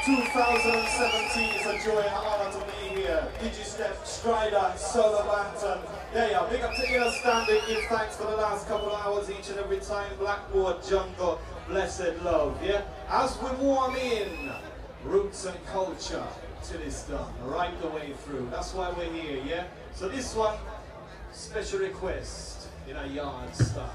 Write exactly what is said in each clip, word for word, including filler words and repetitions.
two thousand seventeen is a joy and honor to be here. Digistep, Strider, Solar Lantern. There you are. Big up to Inner Standing. Give thanks for the last couple of hours each and every time. Blackboard, Jungle, Blessed Love. Yeah. As we warm in roots and culture till it's done, right the way through. That's why we're here. Yeah. So this one, special request in a yard style.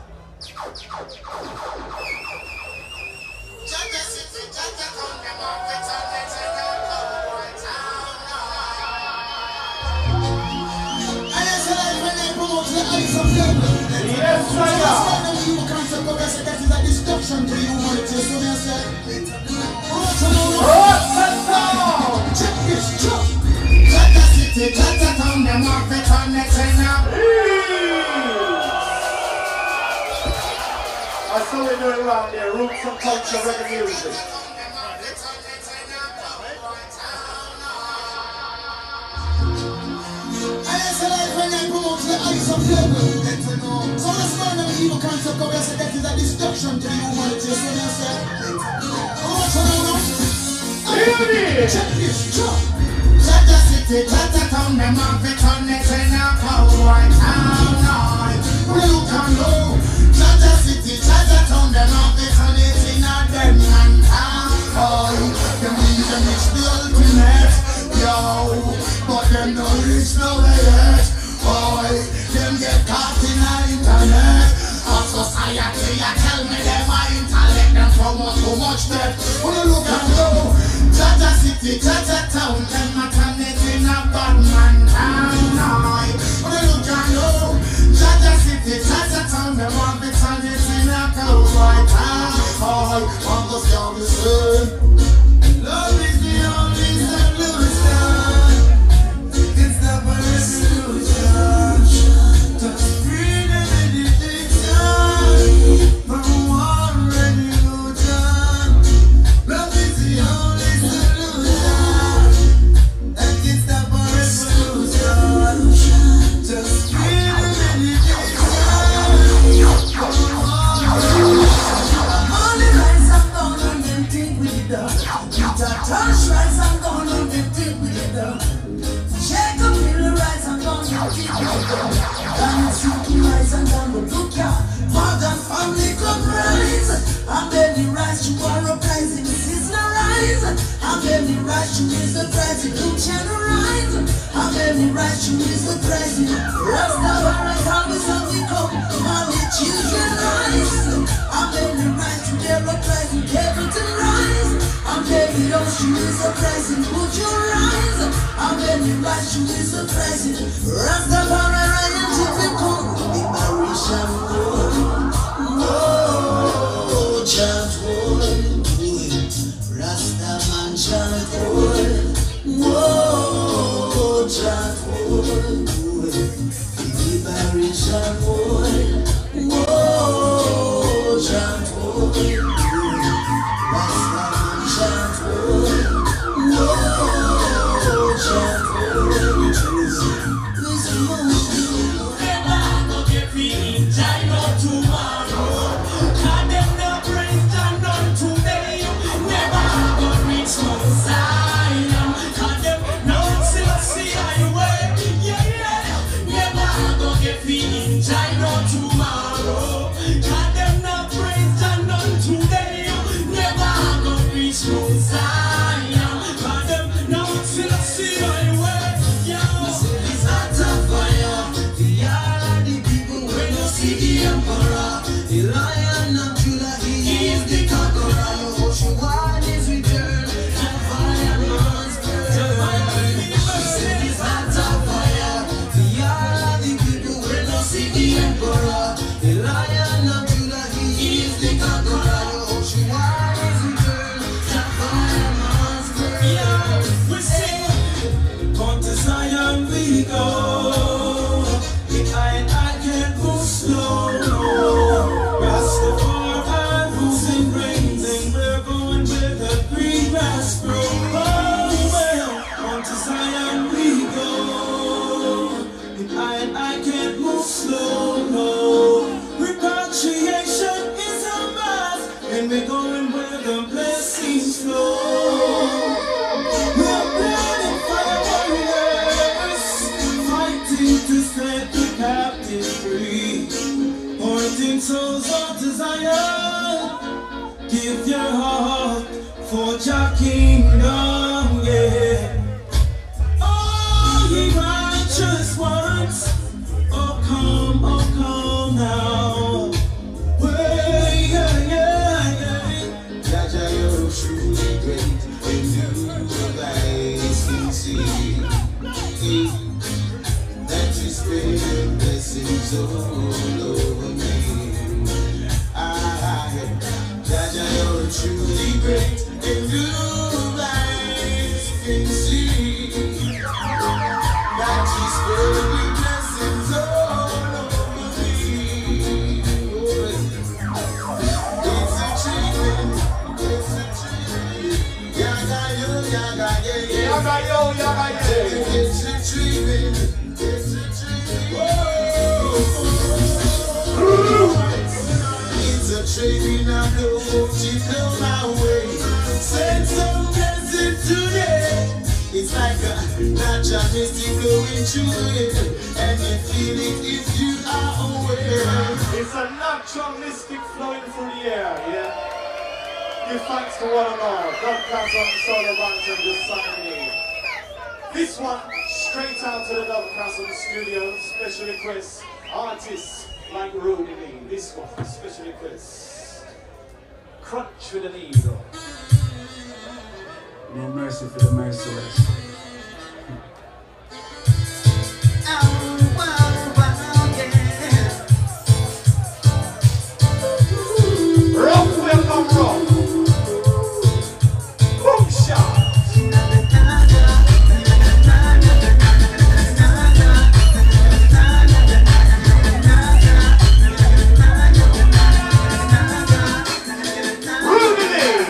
Yes, sir. You can't go back, that is a destruction to humanity. So they say, check this truck. Tata City, Tata Town, the market on the That's how we do it around there. Roots and culture, reggae music. The eyes of level, so let's learn the evil concept of us that is a destruction to the humanity. So they say, check this truck. Tata City, Tata Town, the market on the cowboy town. You can know. Tata City, Tata Town, the market on the dead man town. Oh, them need them reach the ultimate, yo, but them don't reach nowhere yet. Boy, them get caught in the internet. Our society, you tell me them my intellect, them promote too much debt. When you look at you, Tata City, Tata Town, them not turn it in a bad man town. When you look at you, Tata City, Tata Town, them want to turn it in a cowboy town. Boy, want to see how we say, love is the only solution. It's the solution. Touch rice, I'm gonna get it with it. Shake a pill rice, I'm gonna get it with it. I'm seeking rice and I'm gonna look ya. Modern family club rice. I'm belly rice, you are a prize in seasonal rice. I'm belly rice, you is the prize in channel rice. I'm belly rice, you is the prize in Rastafari, always how we come. Mommy, children rice. I'm belly rice, you are a prize in Capleton rice. I'm very ocean is a present, would you rise? I'm very right, you is a present. Rastafari, Ryan, typical. The Marishan wood. Oh, chant wood. Rastaman chant wood. Oh, chant wood. The Marishan wood. Oh, chant wood. Fire. your heart for your kingdom, yeah. All ye righteous ones, oh come, oh come now. Well, yeah, yeah, yeah. Jaja, you're truly great, and you guys can see that you spread blessings all over me. Jaja, you're truly great, and you guys can see that you spread blessings all over me. It's a treatment, it's a treatment. Yaga yo, yaga yeah, yeah. Yaga yo, yaga yeah. It's a treatment, it's a treatment. It's a trading I know you come my way. Send some blessing today. It's like a natural mystic going through it, and you feel it if you are aware. It's a natural mystic flowing through the air, yeah? Give thanks to one and all. God Castle and Solo Bantam just signing in. This one, straight out to the Double Castle studio, special request, artists like Rudy Lee. This one, special request. Crunch with a needle. No mercy for the merciless. Rock will come rock. Boom shot. Rudy Lee.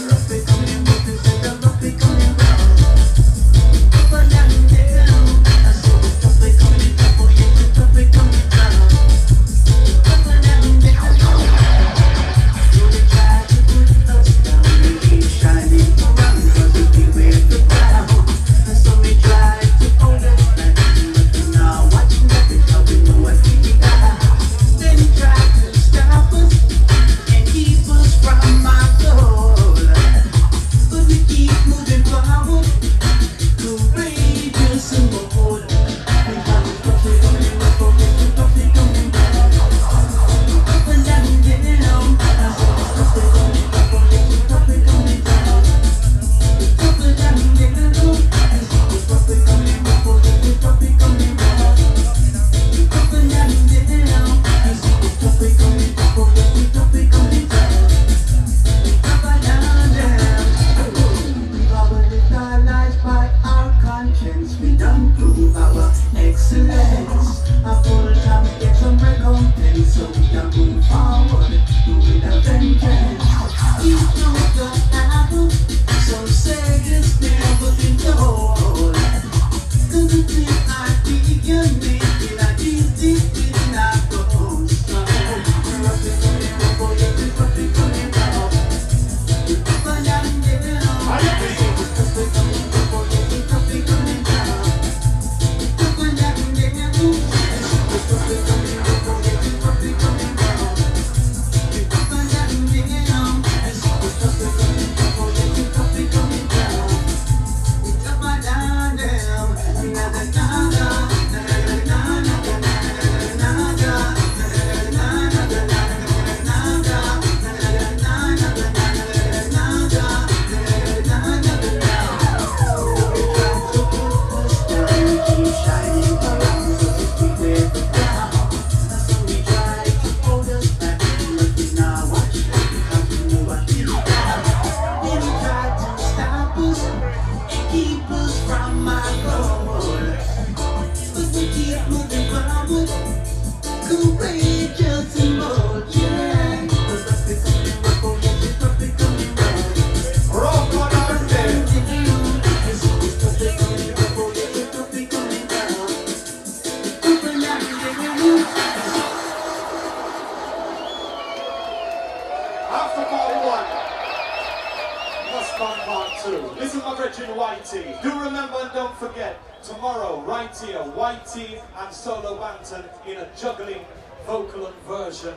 This is my brethren Whitey. Do remember and don't forget, tomorrow, right here, Whitey and Solo Banton in a juggling vocal and version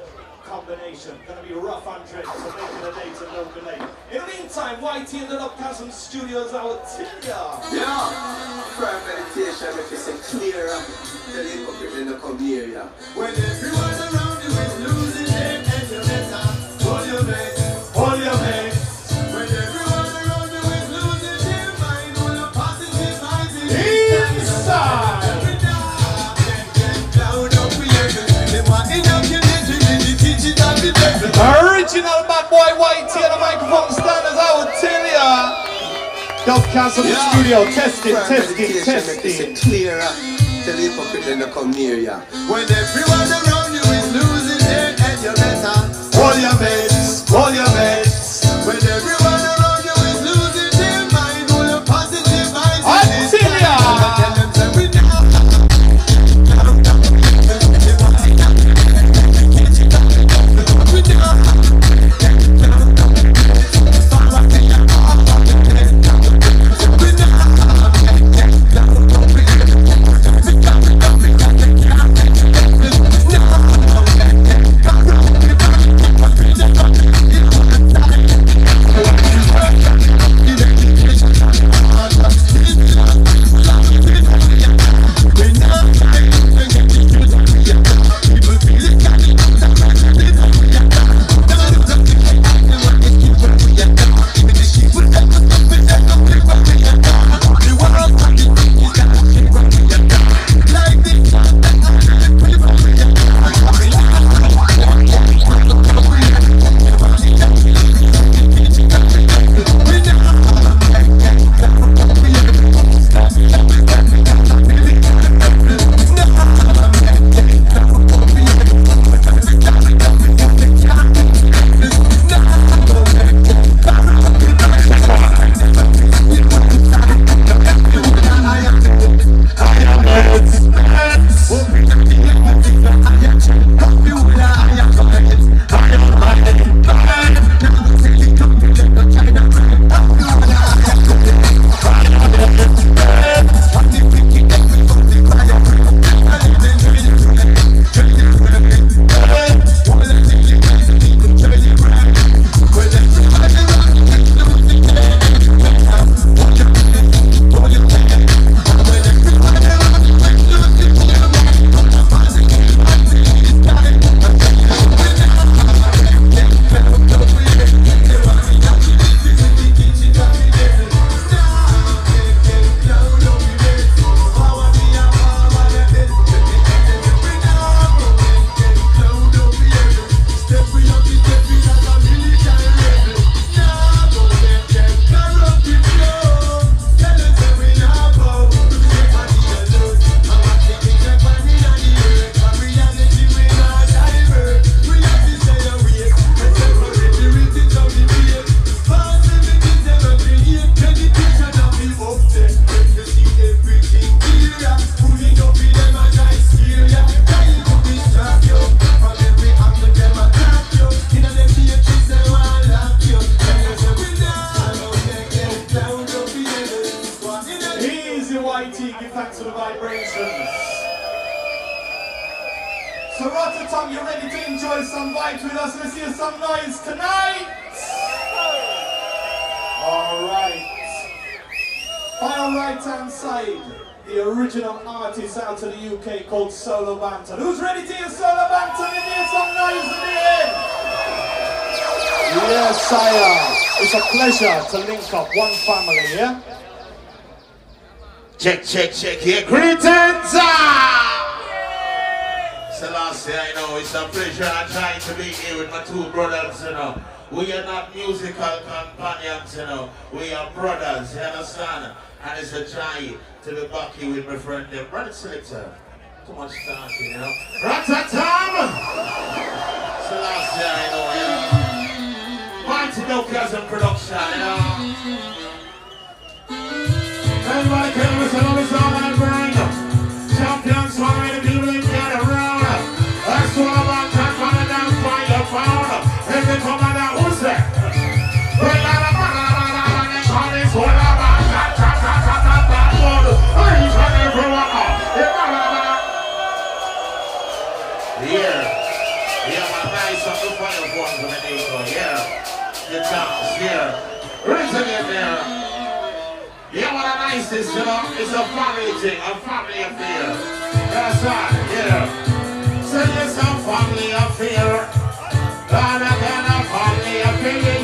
combination. Gonna be rough on dread, so make it a day to no delay. In the meantime, Y T in the Upchasm Studios, I will tell ya. Yeah, prayer meditation, if you say clear up, tell you hypocrite in the come here, yeah. When everyone around you is losing their head, you better hold your mates, hold your mates. When everyone around you is losing their mind, hold your positive minds inside. Original bad boy Y T on the microphone standards, I will tell ya. Upchasm yeah. Studio, test it, test it, test it. Clear up, tell you hypocrite in the come here, yeah. When everyone around you is losing their head, you better hold your mates, hold your mates. When everyone around you is losing their mind, hold your positive minds. I tell ya. Tom, you ready to enjoy some vibes with us? Let's hear some noise tonight. All right. By our right hand side, the original artist out of the U K called Solo Banton. Who's ready to hear Solo Banton? Let me hear some noise in the end. Yes, sire. It's a pleasure to link up one family, yeah? Check, check, check here. Greetings! Selassie, I know it's a pleasure and joy to be here with my two brothers, you know. We are not musical companions, you know. We are brothers, you understand? And it's a joy to be back here with my friend, the brother selector. Too much talking, you know. Rat-a-tam! Selassie, I know, you know. Mighty Upchasm production, you know. Everybody can listen on the song and bring champions for the people in get around. That's all about time for the dance by your phone. Every commander who's there? Bring out a man and call this all about that, that, that, that, that, that, that, that, that, everyone up. Yeah. Yeah, my nice the chance here. Written in there. Yeah, what a nice is, you know, it's a family thing, a family affair. That's right, yeah. So it's a family affair. And again a family affair,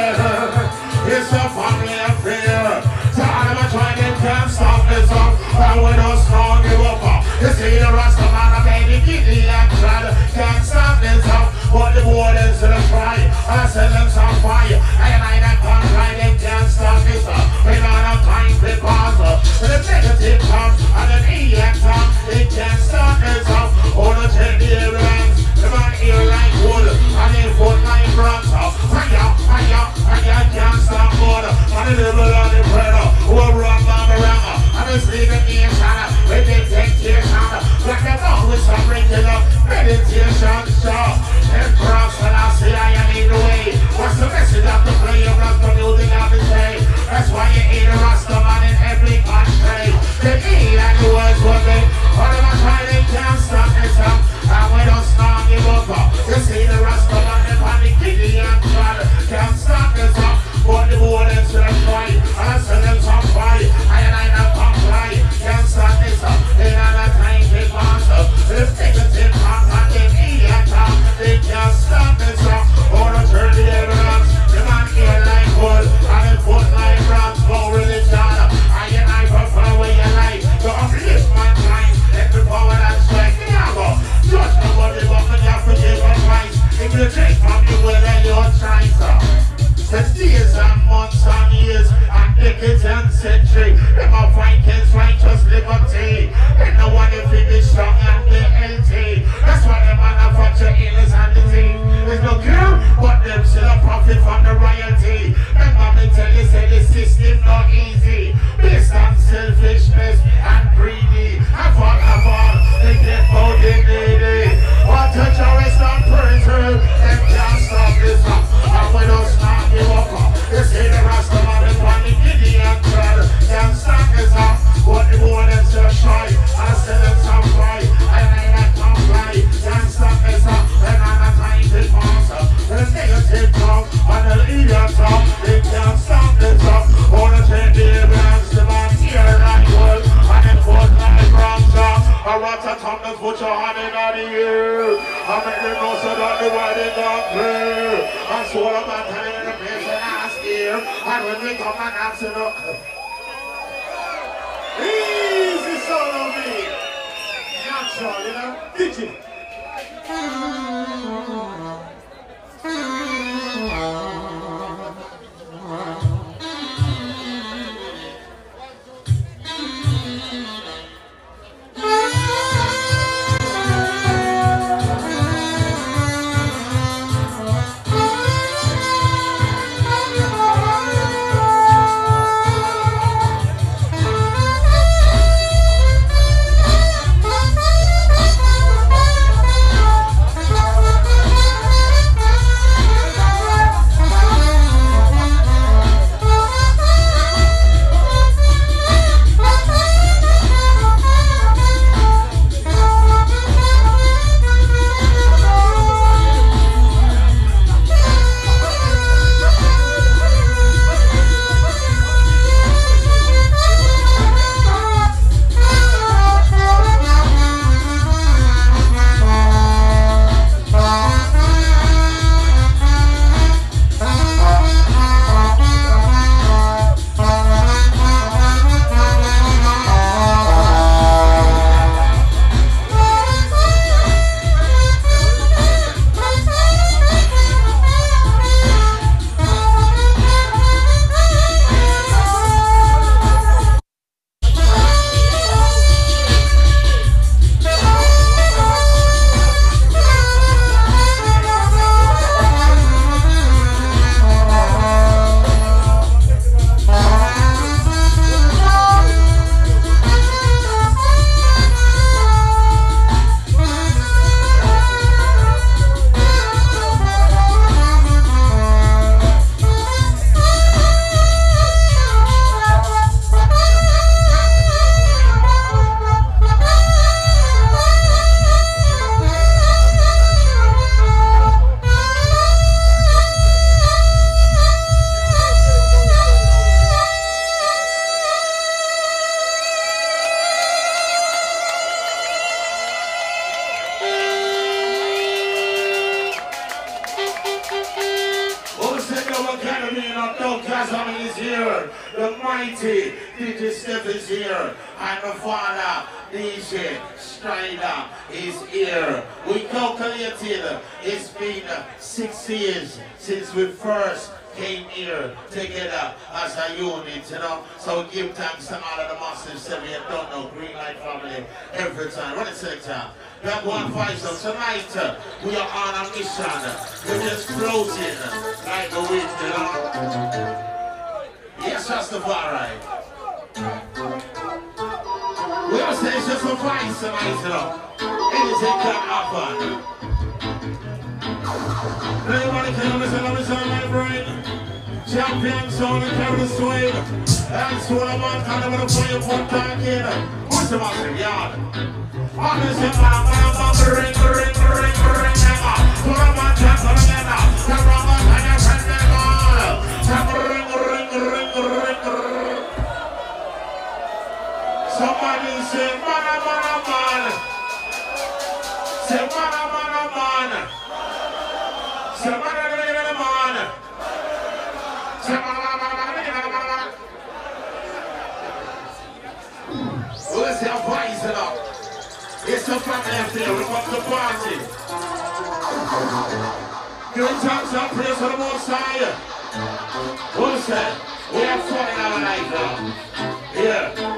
yeah. It's a family affair. So I'm trying to can't stop this up. And we don't strong give up. You see the rest of man, I made it get the action. Can't stop this up. But the wardens to the try. I send them some fire. And I not come right, they can't stop this up. We don't have time to pause. So the negative comes and the idiot comes. They can't stop this up. All the ten year ranks. The man here like wood. And they foot like bronze. Fire, fire, fire, can't stop water. And the little on the bread. Who run down the river. And the sleep in the nation. When they take care of like them all with some regular meditation show. And cross when I say I am in the way. What's the message of the player of the music of the day? That's why you ain't a Rasta man in every country. They eat like the words what they all of us try they can't stop this up. And we don't stop give up. You see the Rasta man in the kitty and try can't stop this up. But the wardens to the try. And I send them some fight. I and I not comply. Can't stop this up. They not a time they pass up. If they can take off and they eat at top, they can't stop this up. All the turn the evidence. The man here like wood. And the foot like bronze. No religion. I and I prefer where you like. To uplift mankind. Let the power that strike me out. Judge nobody but you have to give advice. If you take from you well then you're trying to. Since days and months and years and decades and centuries, them a Vikings righteous liberty. They know what they finish strong and they healthy. That's why they manufacture illness and disease. There's no cure, but them still a profit from the royalty. Remember me tell you, say the system not easy. Based on selfishness and greedy. And for of all, they get both in needy. What a terrorist and printer, them can't stop this up. And we don't stop. You see the Rasta man is one the Gideon crowd. Can't stop this up. What the wardens just try. I send them some fly. And I not comply. Can't stop this up. And I'm not trying to pass up. The negative talk and the idiot talk. They can't stop this up. All the ten day brands. The man here like wood. And then foot like bronze up. I want to come to put your hand in the ear. I make them know so that the word is not clear. And so I'm not telling the place and ask here. And when we come and answer the Easy son of me. Natural, you know? Digi. mighty D J Step is here. And my father, D J Strider, is here. We calculated it's been six years since we first came here together as a unit, you know. So we give thanks to all of the massive seven you don't know, Green Light family, every time. What is it, time? We are going to fight so tonight. Uh, we are on a mission. We're just floating like the wind, you know. Yes, Rastafari. We are saying it's just a fight tonight, you know. Anything can happen. Everybody can listen, listen to my brain. Champion sound and carry the swing. That's what I'm on, kind of a fire pump back in. What's the massive yard? On this hip hop, I'm on the ring, the ring, the ring, the ring, never. Put them on top of the never. The rubber, and your friend, never. Tap the ring, the ring, the ring, the ring, the ring. Somebody say, man, man, man. Say, man, man, man. Say, man, man, man. Let's have voice it up. It's the family affair, we're about to party. Giving thanks and praise for the Most High. What's that? We have fun in our life now. Yeah.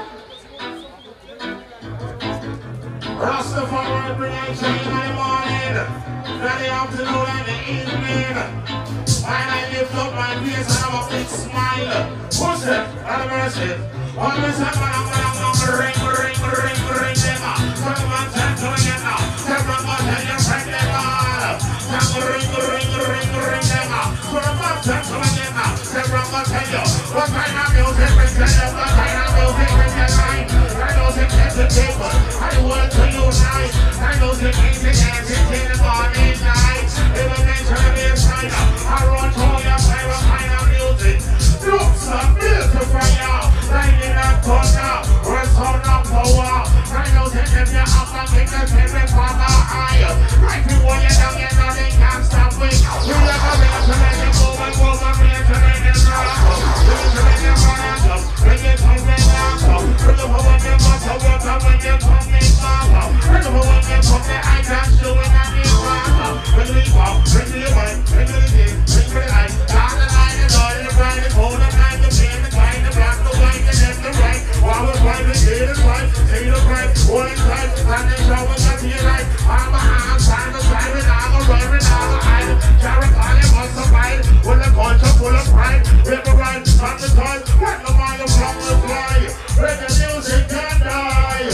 Rastafari bring out shine in the morning, then the afternoon and the evening. And I lift up my face and have a big smile. What's that? And mercy. All the time when I'm going to ring, ring, ring, ring, them up. Come on, time to get now. Come on, tell your friend them all. Come ring, ring, ring, ring, them up. Come on, time to get now. Come on, tell you. What kind of music we tell you? What kind of music we tell you? I know the kids and people. I want to unite. I know the kids and dancing in the morning night. Even mention of the China. I run to your favorite kind of music. Look, some beautiful fire. Lighting up thunder, we're sound of power. I know that if you're up and kick the favorite father higher. Right before you're down, you know they can't stop me. We never ready to let you move and move and ready to let you rock up. Ready to let you run up, bring it home and knock up. Bring it home and get bust a work up when you come in back up. Bring it home and get put the eye down, showing that you rock up. Bring it up, bring it away, bring it in, bring it out. Down the line, the door, the bright, the cold, the night, the pain, the white, the black, the white. The right, while we're right, we did it right, take the right, one right, and then show us that you right. I'm behind, time to side, and I'm a right, and I'm a hide. Caracali must survive, with a culture full of pride. We're the right, not the time, when the mind of wrong will fly. When the music can die.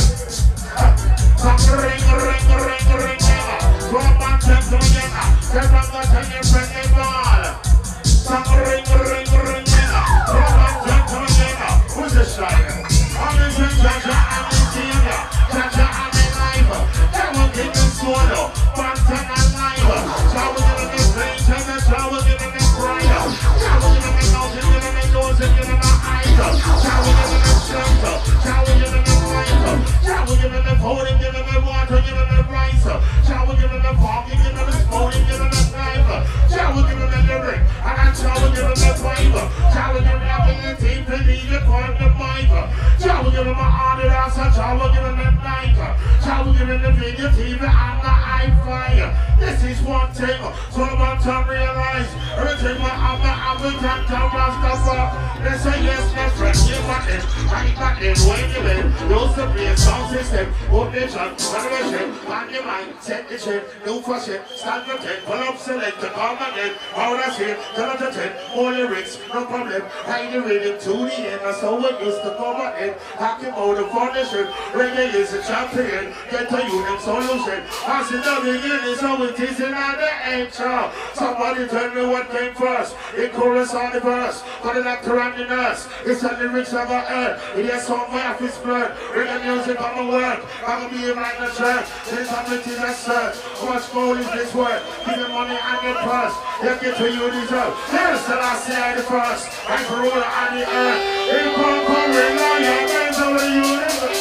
Come ring, ring, ring, ring, never. From my chest to together, step up the ten year friendly ball. Come ring, ring, ring, never. From my chest to together. Who's the striker? I'm the judge, I'm the senior. Judge, I'm the life. That will give me swallow. Bantan and life. Shall we give me strange and the shall we give me brighter? Shall we give me nose and give me nose and give me eyes? Shall we give me strength? Shall we give me life? Shall we give me food and give me water, give me rice? Shall we give me fog and give me spoon and give me knife? Shall we give me lyric? And shall we give me fiber? Shall we give me ability to lead the point of mic? Shall we give him an audience? Shall we give him a night? Shall we give him the video T V and the iFly? This is one thing, so I want to realize everything what I'm the African to Rastafari. They say yes, my friend, you got it. I got it when you live. Use the play sound system, coordination, renovation, on your mind, set the shit, new for shit, stand for ten, pull up, select, to come again. How that's it, turn up to ten, more lyrics, no problem. Hide the rhythm to the end, that's how it used to come in. Talking about the foundation, reggae is a champion, get to you them solution. As in the beginning, so it is in the intro. Somebody tell me what came first, the chorus or the verse, but the actor and the nurse. It's the lyrics of our earth, it is song my office blood. Reggae music on my work, I'm gonna be like the church. Since I'm a teacher, sir, how much gold is this worth? Give the money and your purse, you get to you deserve. Here's the last year, the first, like the ruler on the earth. In Concord, ring on your hands over the universe.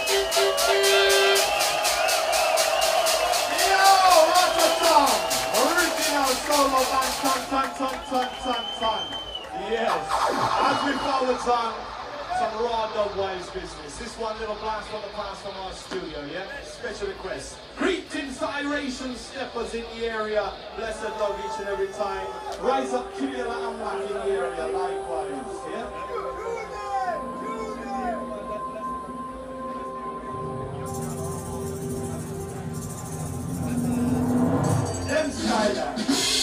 Yo, what's the song? Original solo band, ton, ton, ton, ton, ton, ton. Yes. As we forward on, some raw dub wise business. This one little blast from the past from our studio, yeah? Special request. Greetings to Iration steppers in the area. Blessed love each and every time. Rise up, Kibela and Mac in the area, likewise, yeah? Them Skylar.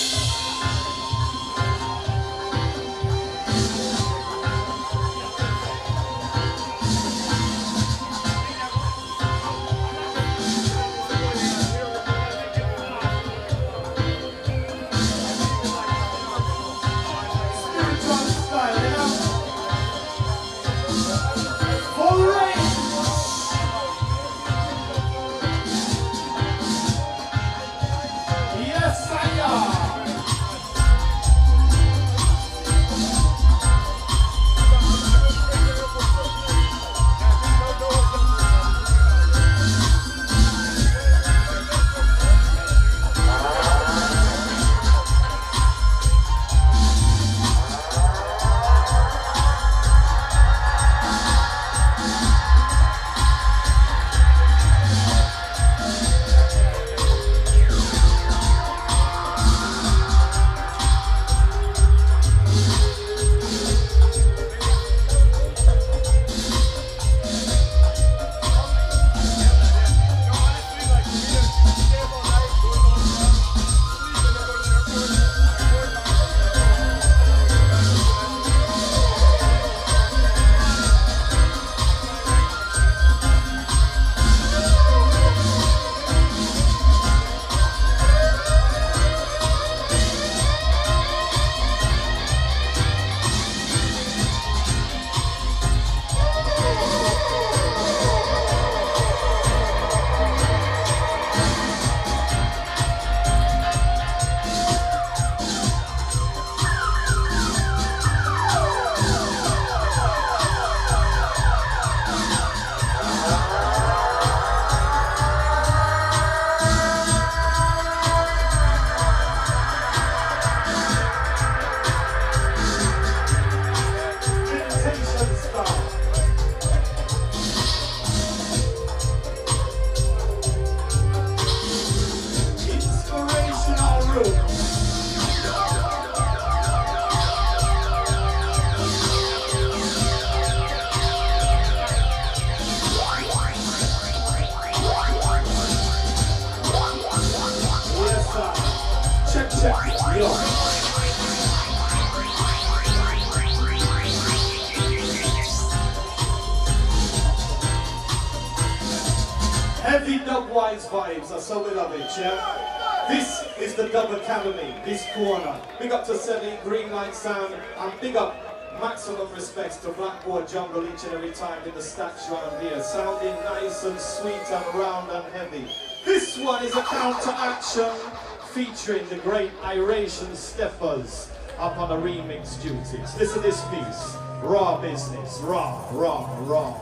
Heavy dub-wise vibes, that's so we love it, yeah? This is the Dub Academy, this corner. Big up to Seven Green Light Sound, and big up maximum respects to Blackboard Jungle each and every time in the statue on here. Sounding nice and sweet and round and heavy. This one is a counter-action featuring the great Iration Steppers up on the remix duties. Listen to this piece. Raw business. Raw, raw, raw.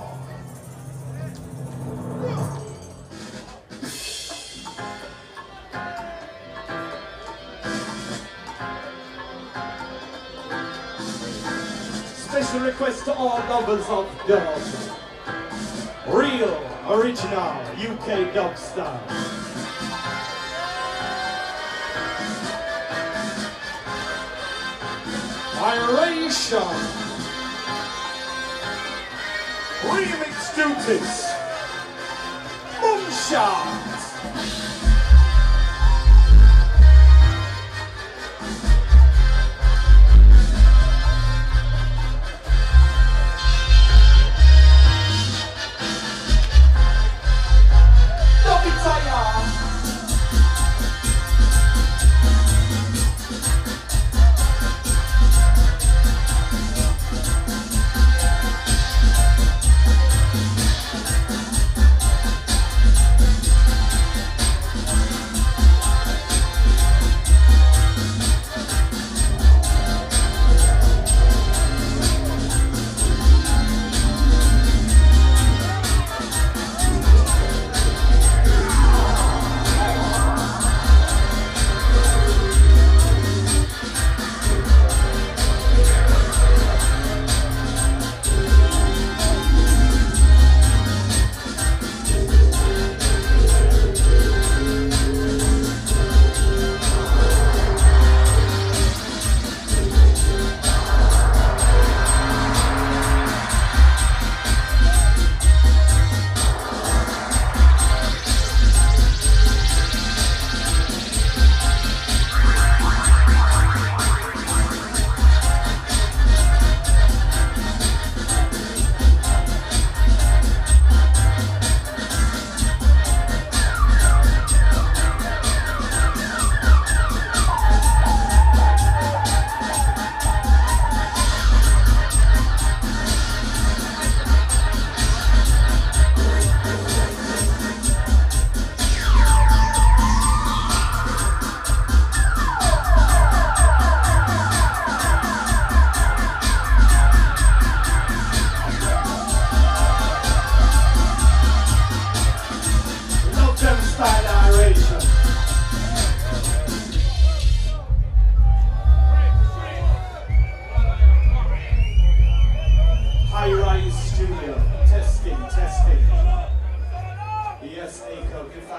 Special request to all lovers of dub. Real, original, U K dub style. Iration. Remix duties. Moonshot.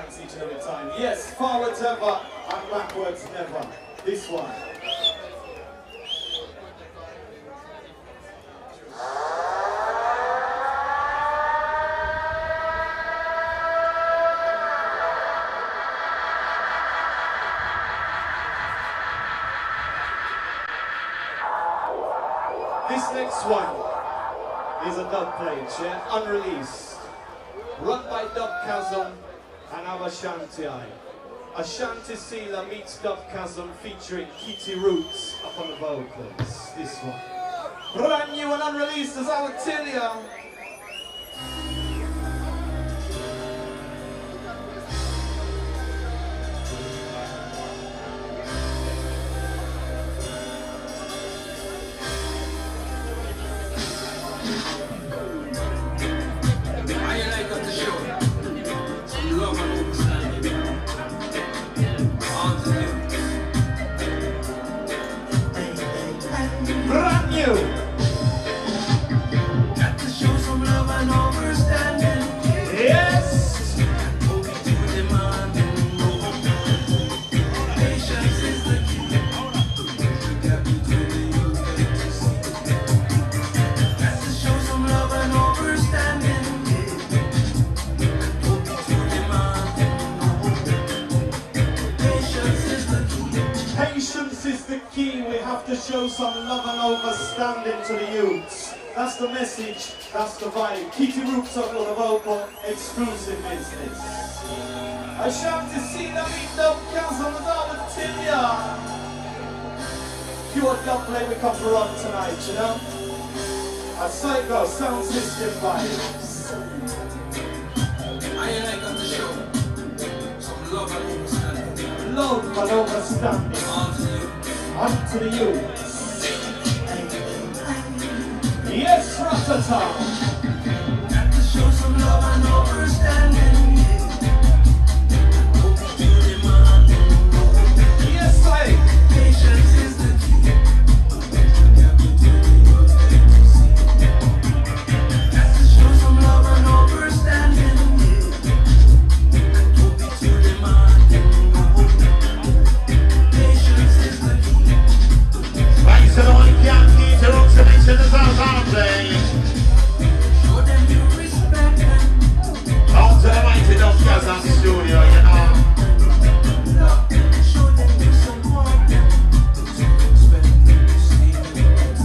thanks each and every time. Yes, forwards ever and backwards never. This one. This next one is a dub plate, yeah? Unreleased. Run by Dub Chasm and our Ashanti Eye. Ashanti Sealer meets Dub Chasm featuring Kitty Roots up on the vocals. This one. Brand new and unreleased as our Tilia. Brand new. Got to show some love and understanding. Yes. Hold me to demanding. Patience is the key. Got me to the youth to see. Got to show some love and understanding. Hold me to demanding. Patience is the key. Patience is the key. We have to show some love and understanding to the youths. That's the message, that's the vibe. Kitty Roots up on the vocal, exclusive business. Ashanti Sealer meet Dub Chasm and our Tilia. Pure dub play we come to run tonight, you know? A Psycho sound system vibes. I like on the show. Some love and understanding. Love and understanding. On to you. Up to the youths. Yes, Ratata. Got to show some love and understanding. Hope you demand. Yes, I. Patience is the key. Got to show some love and understanding. Hope you demand. Patience is the key. Right, so the one can't keep the roots and mention the sound on play. Show them you respect them. Out to the mighty Dub Chasm studio, you know. Love them. Show them you support them. Spend them, see them.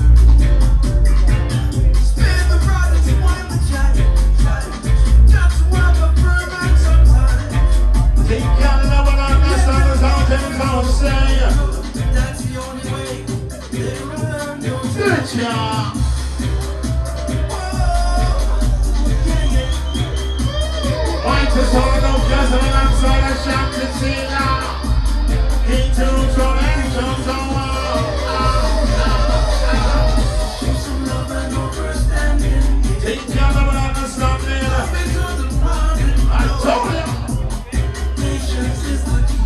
Spare the brother to wipe the child. Just wipe a firm and sometimes. Take care of love and understand the sound and the sound say. That's the only way they will learn your Good job. Mighty sound of Dub Chasm alongside Ashanti Sealer. Kitty Roots on actions on wow. Show some love and understanding. Take care of love and understanding. Love is on the pardon. I told you. Patience is the key.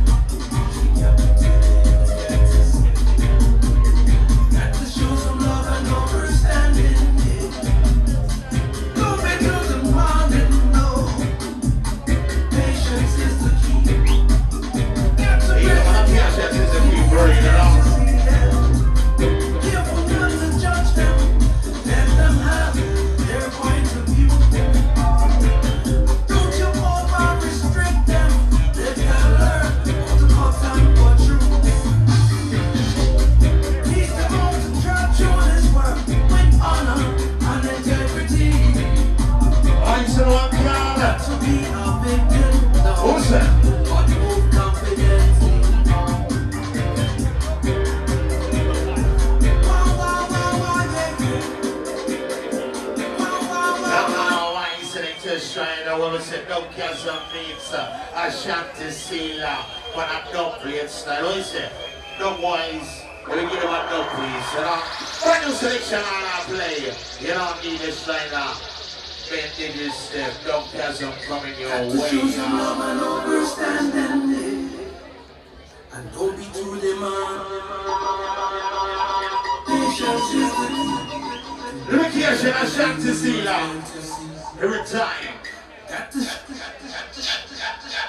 Got to show some love and understanding. Love is on the pardon. No. Patience is the key. Got to Hey, make when I'm here, Ashanti is a few birds, you know. Careful not to judge them. Let them have their point of view. Don't you over restrict them. They can learn how to cut and go through. Teach them how to trudge through this world with honor and integrity. I'm so one Not crowd. to be a victim, no, Who's that? but move confidently. Wow, wow, wow, wow, yeah, yeah. Wow, wow, wow, wow. Now, why you sitting to China where we say Dub Chasm meets uh, Ashanti Sealer when a dub plate style. What you say? Dub boys, we give them a dub please, you know? Brand new selection on our play. You don't need this line now. Vintage step, Dub Chasm coming your To way show some now. love and understanding, and don't be too demand. Patience is the key. Location Ashanti Sealer. Every time. Got to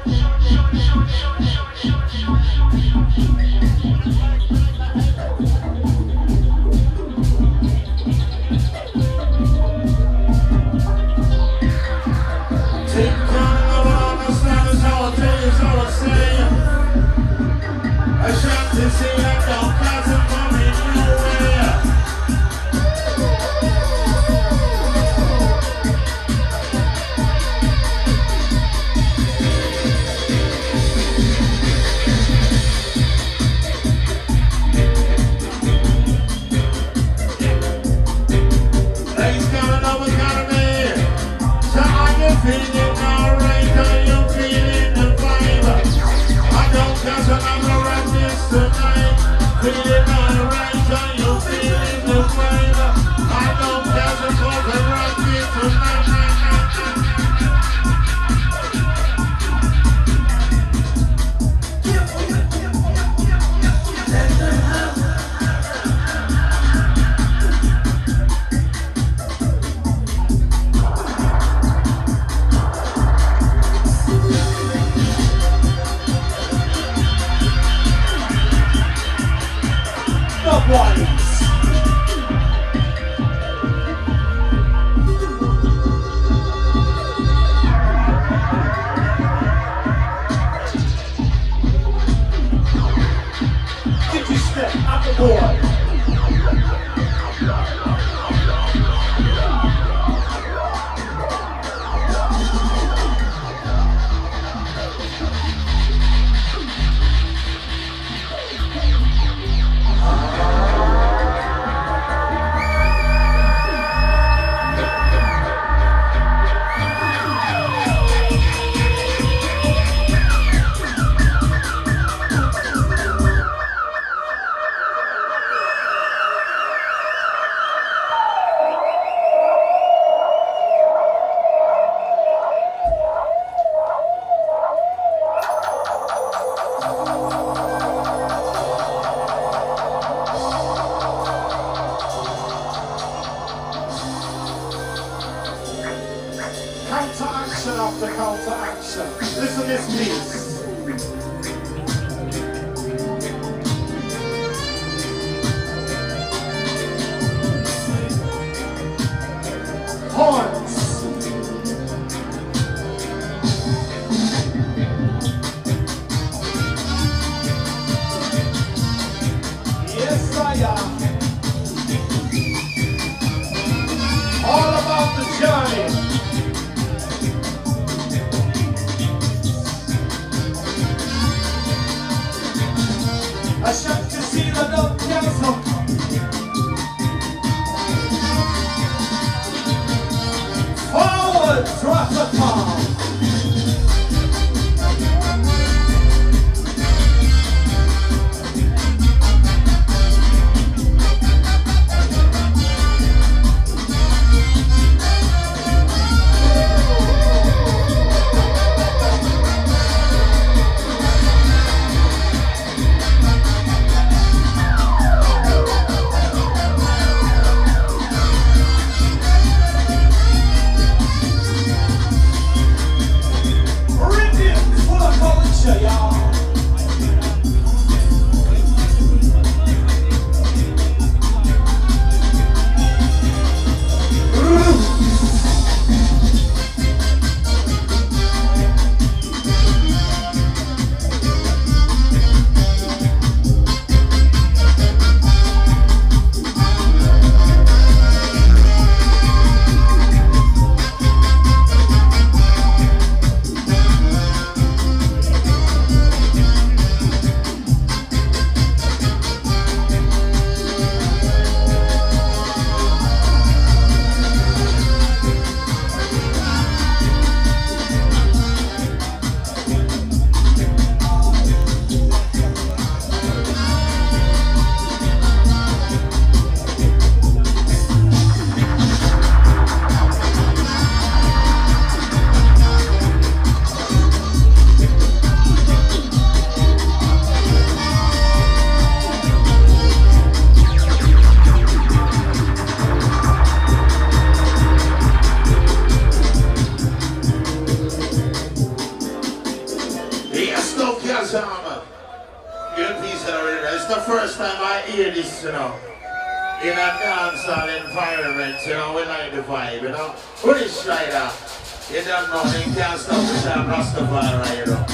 the first time I hear this, you know. In a dancehall environment, you know, we like the vibe, you know. British Rider, you don't know, they can't stop the time Rastafari, you know.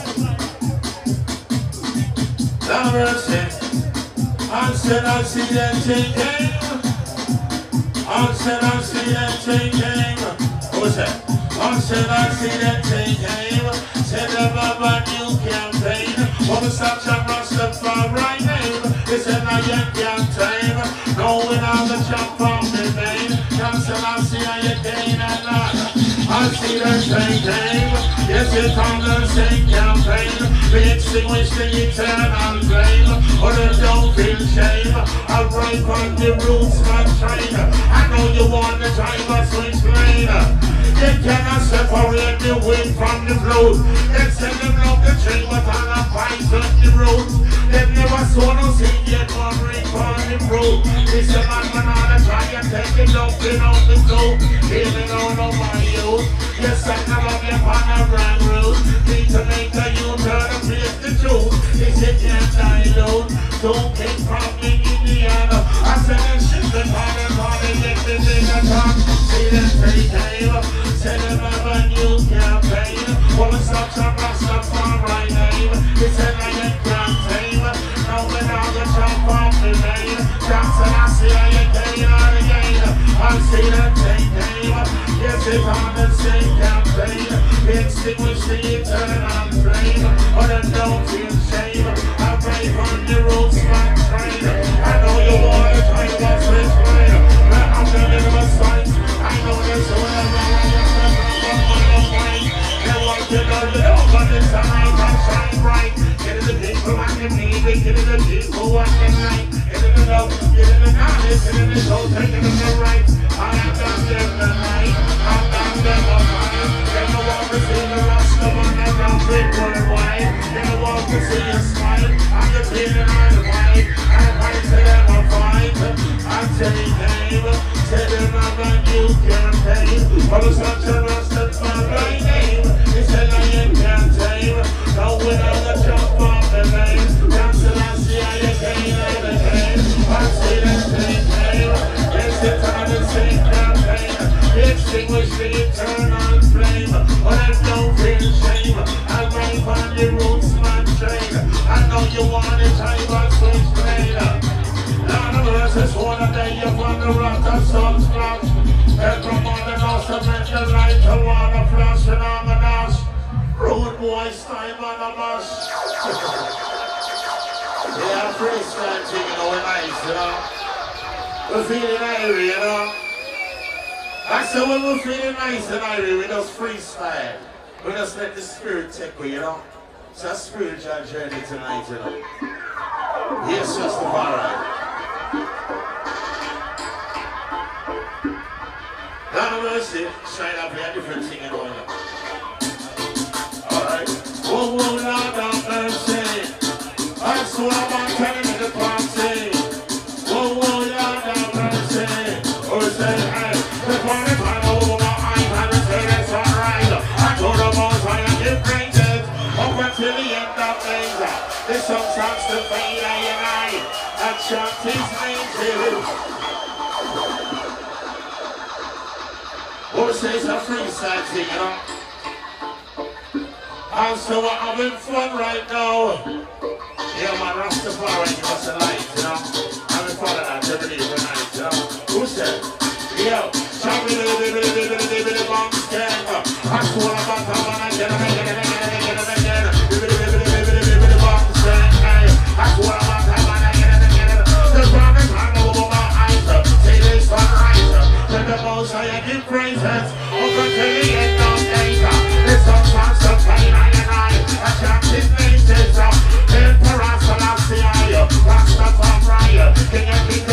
Now mercy, I said I see that changing. I said I see that changing. Who's that? I said I see that changing. Said about my new campaign. Wanna stop John Rastafari name. It's an iron campaign. Knowing how the jump from the name. Cancel I see how you gain and not. I see the same game. Yes, it's on the same campaign. We extinguish the eternal flame. Or the don't feel shame. I ride on the roots, my train. I know you want to drive a switch lane. They cannot separate the wind from the flow. They send them up the train, but on a pipe on the road. They never saw no scene yet, one ring on the road. It's a man when I try and take it up and out the flow. Feeling all over you. Yes, I come up here on a brand road. Need to make a U-turn and face the truth. It's a can't dilute. Don't take from me, Indiana. I said and shit the part and part and get the thing I talk. See them take time. Say them have a new campaign. Wanna stop some Rastafari name. It's a lion campaign. Now when all the jump off the name. Johnson, I see how you gain on again. I see them take time. Yes, it's on the same campaign. We extinguish the eternal flame. But I don't feel shame. I pray on the roads, my train. I know you want to try to switch lane. But I'm the little signs. I know there's a way around. You know, you know, but it's a night and shine bright. Get in the people and the music, get in the people and the night. Get in the love, get in the knowledge, get in the soul, take it in the right. I am done them the night, I'm done them all night. They don't want to see the Rasta man around big worldwide. They don't want to see a smile, I'm the feeling I'm white. I fight to them a fight, I take name. Say them have a new campaign. For the such a Rasta my name. It's a lion can't tame. No winner the jump off the lane. Cancel I see how you gain and again. I see them take name. Yes, it's on the same campaign. Extinguish the eternal flame. But I don't feel shame. I ride on the roots, man train. I know you want it, I was switch lane. None of us is one of them. You want the rock of some splash. Every morning also make the light to wanna flash and I'm a dash. Road boys time on a mash. Yeah, freestyle thing, you know, we're nice, you know. We're feeling airy, you know. I said when we're feeling nice and airy, we just freestyle. We just let the spirit take you, you know. It's a spiritual journey tonight, you know. Yes, Rastafari. Lord mercy, trying to play a different thing, you know. Alright. Whoa, whoa, Lord have mercy. I swear I'm telling you the party. Whoa, whoa, Lord have mercy. Oh, say, hey, the party time over my eyes, I just say that's alright. I told the most I am give praises up until the end of days. This song starts to fade, I and I. I chant his name too. Who says a freestyle thing, you know? I'm so having fun right now. Yeah, man, Rastafari, give us a light, you know? Having fun of that every day, every night, you know? Who said? Yo, Shabby, baby, baby, baby, baby, baby, bomb scan. I swear about that one again, again, again, again, again, again. Baby, baby, baby, baby, baby, baby, bomb scan. I swear about that one again, again, again. The promise I'm over my eyes. Say this one right. To the most I give praises. Over to the end of days. This song wants to play, I and I. I chant his name, says, Emperor Selassie, Rastafari, King of Kings.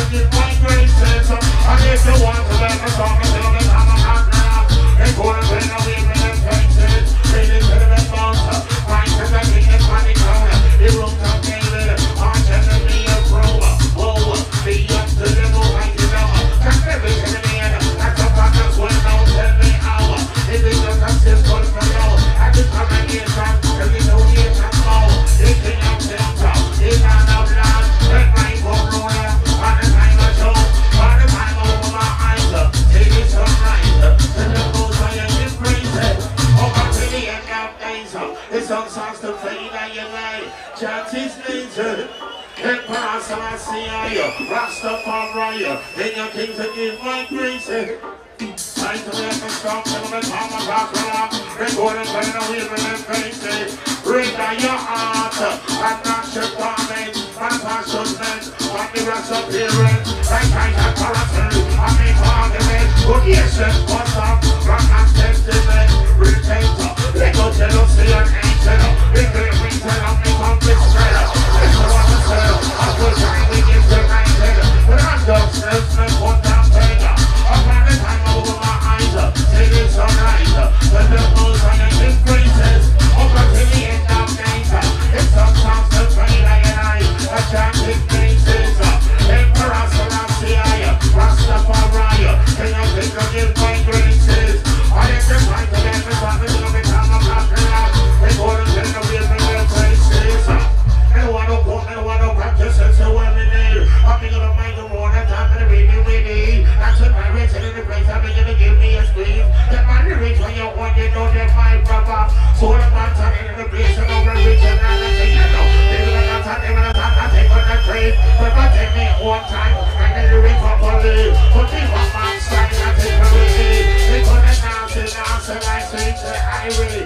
Emperor Selassie, Rastafari, King of Kings and give my grace. Time to make a stop, tell them it's on my back, recording, turning away from them faces. Bring down your heart, and not your garment, and passion men, and the rest of parents. Like I have character, I make argument, good yes, what's up, rock and testament, retailer, let go jealousy and hatred, big great reason of me conflict spreader. Let's go on the sale, I will try we give the night, but I'm dog self, and put down paper. Upon the time over my eyes, say this alright, but the most on the disgraces, over to the end of days, it's sometimes the pray like an eye, a chanting faces, Emperor Selassie, Rastafari, King of Kings and give my graces, I am the fight to them, it's on the coming time of Africa, they go to tell the way from their places, and the one who come and the one who practice it so well in there, I'm gonna make the one at time and the reading ready, that's what my rich in the place, I'm gonna give me a squeeze, that man the rich when you want you know they're my proper, so the man turning in the place and over rich and I say you know, they will not have them and I take on the trade, but I take me one time, and then the rich properly, but they want my style, I take away, they gonna dance and dance and I say to highway,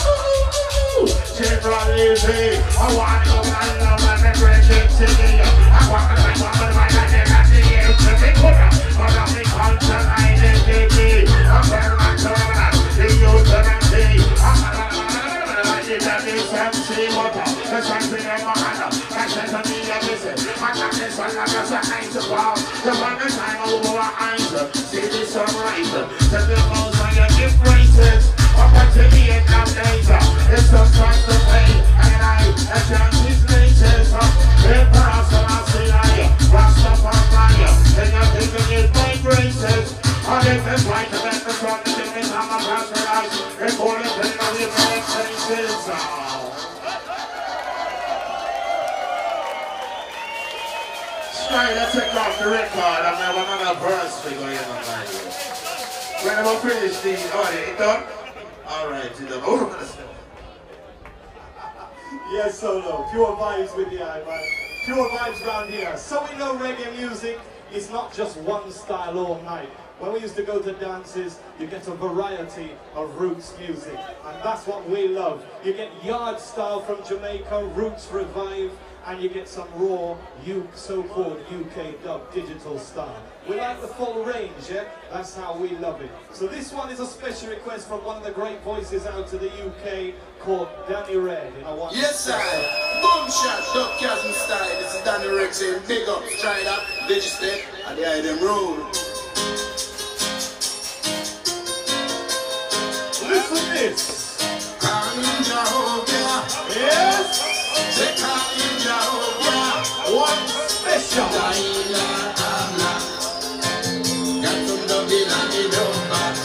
General Lizzie, I want to go and love and the breaking city, I want to like one of my life and the air to be put up, but I'm the culture identity, I'm very much over that, the youth and the sea, I'm like the M C water, the sunshine in my hand, I said to me a visit, I got this one, I got some nice about, the one the time over our eyes, see the sunrise, to the most on your gift races, up until the end of days, it's sometimes the pain, and I adjust his laces, Emperor Selassie, Rastafari, King of Kings and give my graces, I live this right to make the sun, the difference I'm a pasteurize, recording to the way from their faces. Straight, let's take off the record, I have another verse for you in the mind. When I'm finished, the, oh, it done? Alright, it's done. Oh, Yes, Solo. Pure vibes with the eye, man. Pure vibes round here. So we know reggae music is not just one style all night. When we used to go to dances, you get a variety of roots music. And that's what we love. You get yard style from Jamaica, roots revive, and you get some raw, U so-called U K dub digital style. We like the full range, yeah? That's how we love it. So this one is a special request from one of the great voices out to the U K called Danny Red. You know what? Yes, sir. Boom shot, Duck Chasm style. This is Danny Red saying big up, try that, Digistep, and the item rule. Listen to this. Come in Jehovah. Yes? Say come in Jehovah. One special. Daila Amla. Got some dubbing and the drum box.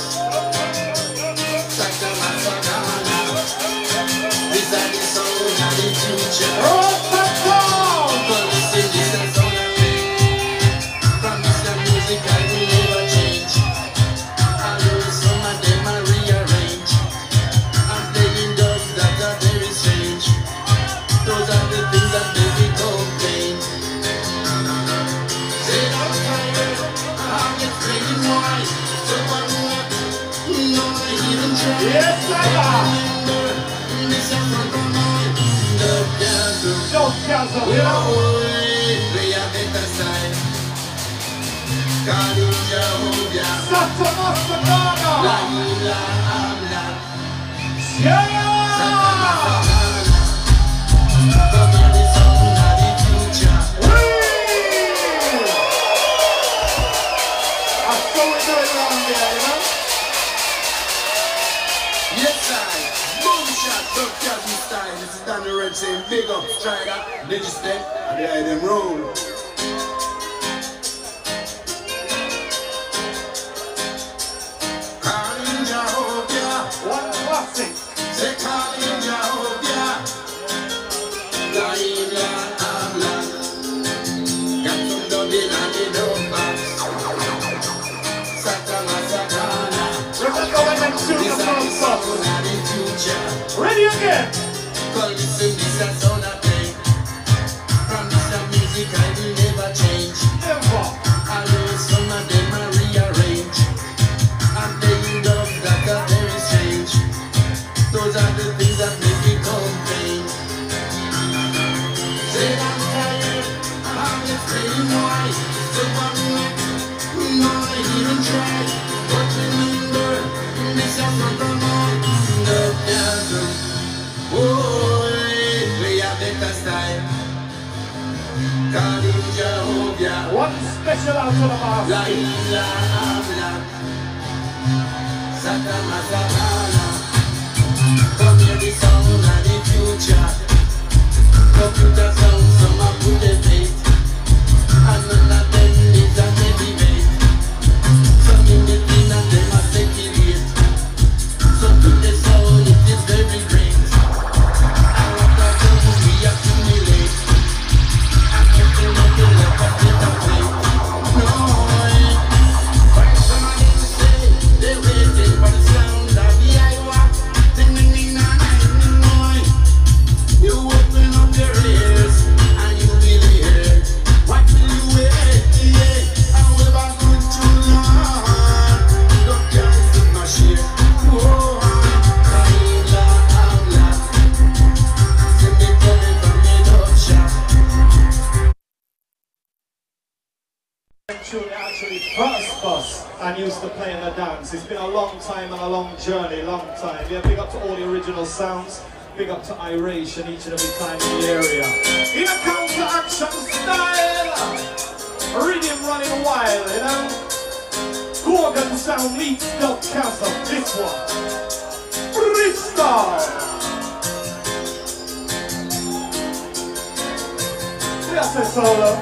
Saka Masakana. This is the sound of the future. Oh, my God! But listen, this is the sound of me. From this the music I will never change. I lose some of them I rearrange. I'm playing dubs that are very strange. Those are the things that make me complain. Say that tired, I'm explaining why. So I want no I even try. Yes, sir! This is from the mind. Dub Chasm. Dub Chasm, We you are know? always play a better side. God in Jehovah. Santa Masakana! La ilaha amla. Yeah! Come on, it's something of the future. Whee! That's so we do it around here, you know? Yes, I. Boom shot, Duck Chasm style. This is Danny Red saying big up, try that, Digistep, and the item rule. Call in Jehovah. One classic. Say call in Jehovah. La ilaha amla. Got some dubbing and the drum box. Saka Masakana. Remember when them shoot This the is the front sound up. of the future. Ready again? Call this and this a sound of thing. From this and music calling Jehovah. One special out to the master. La isla habla, Santa Macarena. Come hear the sound of the future. Computer sound, some are put the faith. And none of them is a heavyweight. Some in the thing and them are speculate. Some to the soul, it is very great. And what I do, we accumulate. And nothing, nothing like a little plate. No, find somebody to say, they're waiting for the sound of the Iowa. Ding, ding, ding, na, na, ding, boy. You open up your ears and you will hear. What will you wait? Yeah, I will back with too long. Don't can't see my share. Oh, Kaila Amla. See me coming from the dog shop. Tune actually first bus and used to play in the dance. It's been a long time and a long journey, long time. Yeah, big up to all the original sounds. Big up to Iration each and every time in the area. In a counter-action style, rhythm running wild, you know. Gorgon sound meets Dub Castle. This one, freestyle. Yes, it's solo.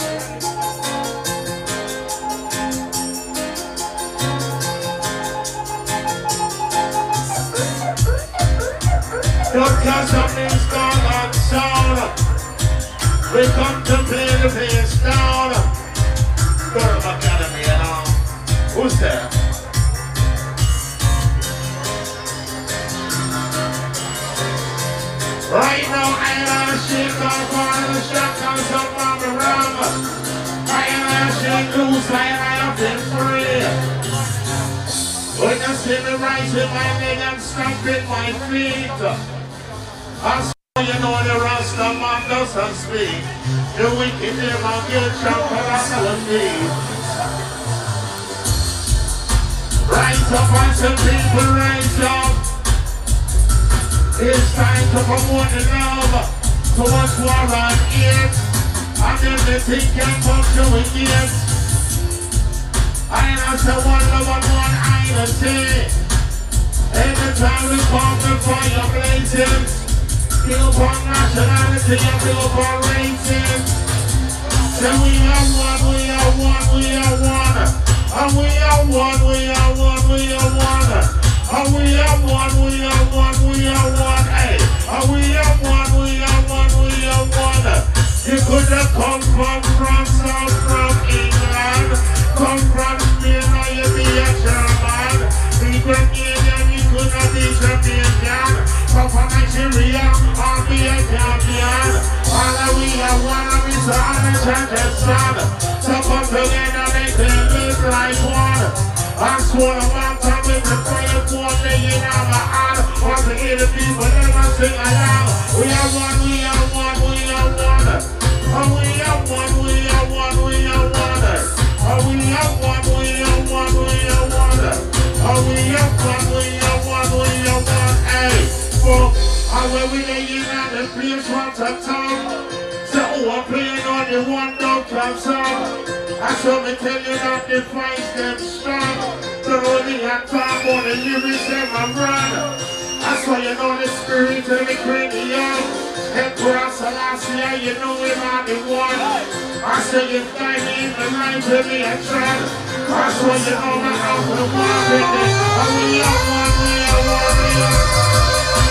Don't cast up in skull and sound. We come to play the place down. Durham Academy, you know. Who's there? Right now, I am a shake off one of the shotguns up on the rum. I am a shake loose, I am been free. When you see me rising my leg and stamping my feet, I saw you know the Rasta man doesn't speak. The wicked name of guilt shall harass me. Rise up and some people rise up. It's time to promote the love towards war and hate. And everything can function with it. I know say one love and one identity. Every time we come the fire blazing. Feel for nationality and feel for races. Say we are one, we are one, we are one. And we are one, we are one, we are one. And we are one, we are one, we are one. Hey, and we are one, we are one, we are one. You could have come from France or from England. Come from Spain or you be a German. We could you could have be Jamaican. Come from Nigeria or be a Gambian. All that we are one of his unenchanted son. So come together make them live like one. I swore a long time with the fire for laying on my hand. Want to hear the people never sing along. We are one, we are one, we are one. Oh, we are one, we are one, we are one. Oh, we are one, we are one, we are one. Oh, we are one, we are one, we are one. Hey, fuck. And when we laying on the place once a time. So who are playing on the one dog club song? I saw me tell you that the fights them strong. The only had time on the lyrics them a run. I saw you know the spirit of the cranium. Emperor Selassie, you know him on the one. I say you find me in the line to me a trap. I saw you know my house the one with it. And we are one, we are one, we are one.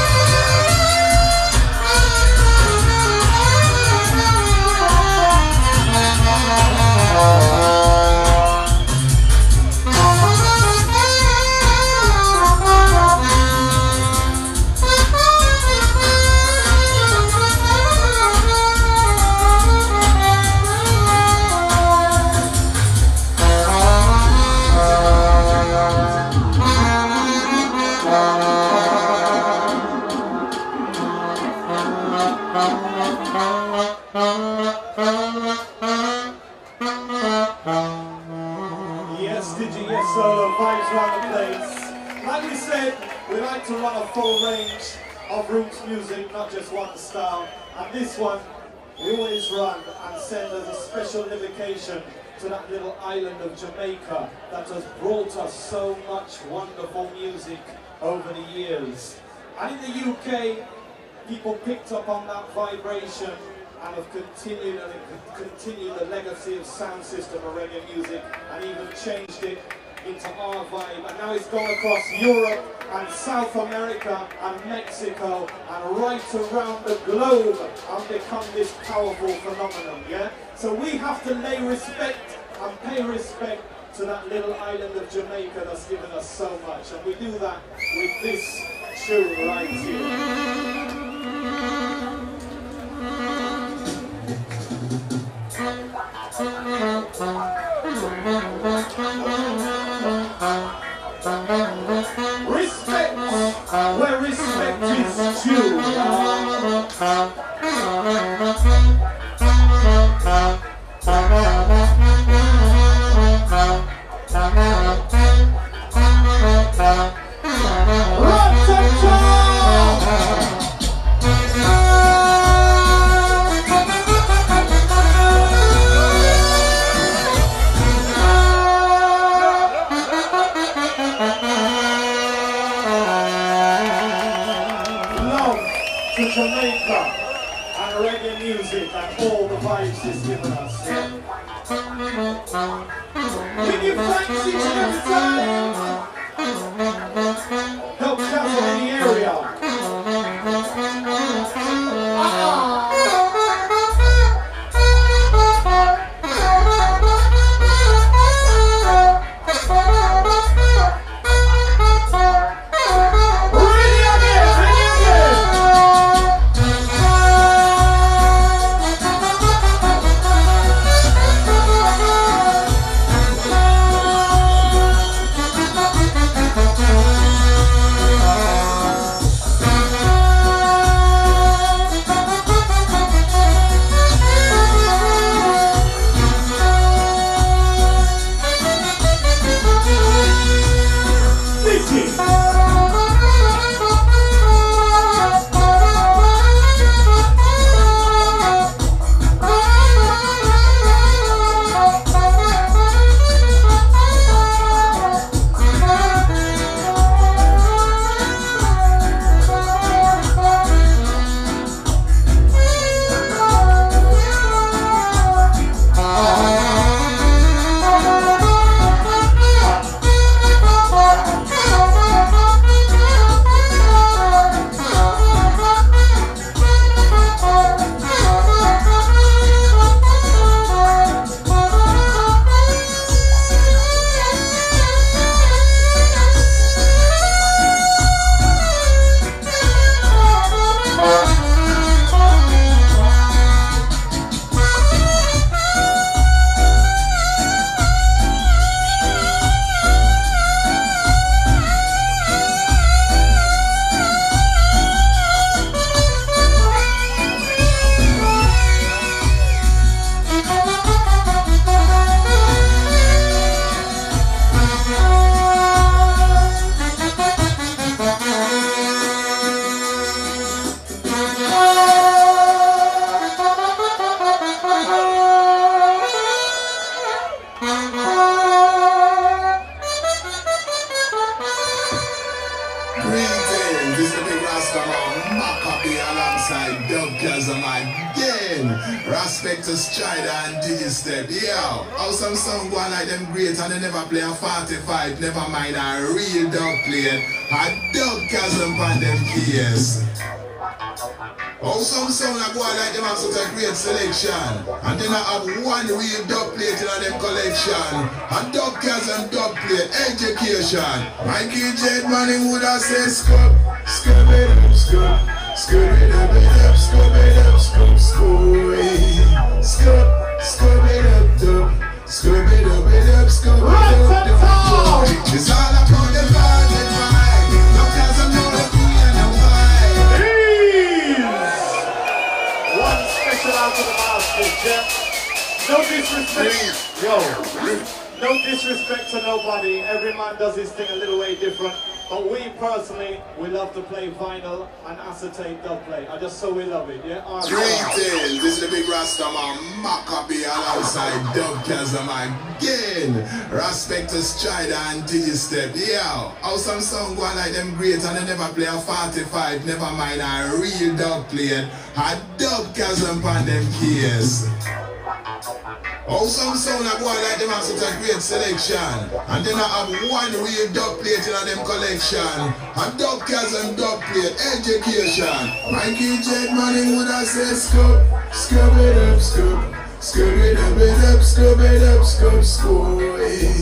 Yes, Digi, yes, solo vibes around the place. Like we said, we like to run a full range of roots music, not just one style. And this one we always run and send as a special invocation to that little island of Jamaica that has brought us so much wonderful music over the years. And in the U K, people picked up on that vibration and have continued and have continued the legacy of sound system of reggae music and even changed it into our vibe. And now it's gone across Europe and South America and Mexico and right around the globe and become this powerful phenomenon, yeah? So we have to lay respect and pay respect to that little island of Jamaica that's given us so much. And we do that with this tune right here. Respect where respect is due. Jamaica and reggae music and all the vibes it's given us. Yeah? We give thanks each and every time. Help Castle in the area. Respect to Strider and Digistep. Yeah, how some song go like them great and they never play a forty-five, never mind a real dub plate. A dub chasm on them keys. How some song go like them have such a great selection and then I have one real dub plate in them collection. A dub chasm dub plate education. Mikey Jet man him would have said scrub, scrub it up, scrub. Scrub it up, it up, scrub it up, scrub, scrub it. Scrub, scrub it up, dub. Scrub it up, it up, scrub it up, dub. It's all about the vibe, the vibe. No cause I'm not a queen and a vibe. One special out to the masters, yeah? No disrespect. Yo, no disrespect to nobody. Every man does his thing a little way different. But we personally, we love to play vinyl and acetate dub play. I just so we love it, yeah? All right. Greetings, this is the big Rasta man Maccabee alongside Dubkasm again. Respect to Strider and Digistep. Yeah, how some song go on like them great and they never play a forty-five, never mind a real dub plate. A Dubkasm on them case. How some sound a go on like them have such a great selection and then I have one real dub plate in them collection. A Dubkasm dub plate education. Mikey Jet Manning would have said scoop, scoop it up, scoop, scoop it up, it up, scoop it up, scoop, scoop,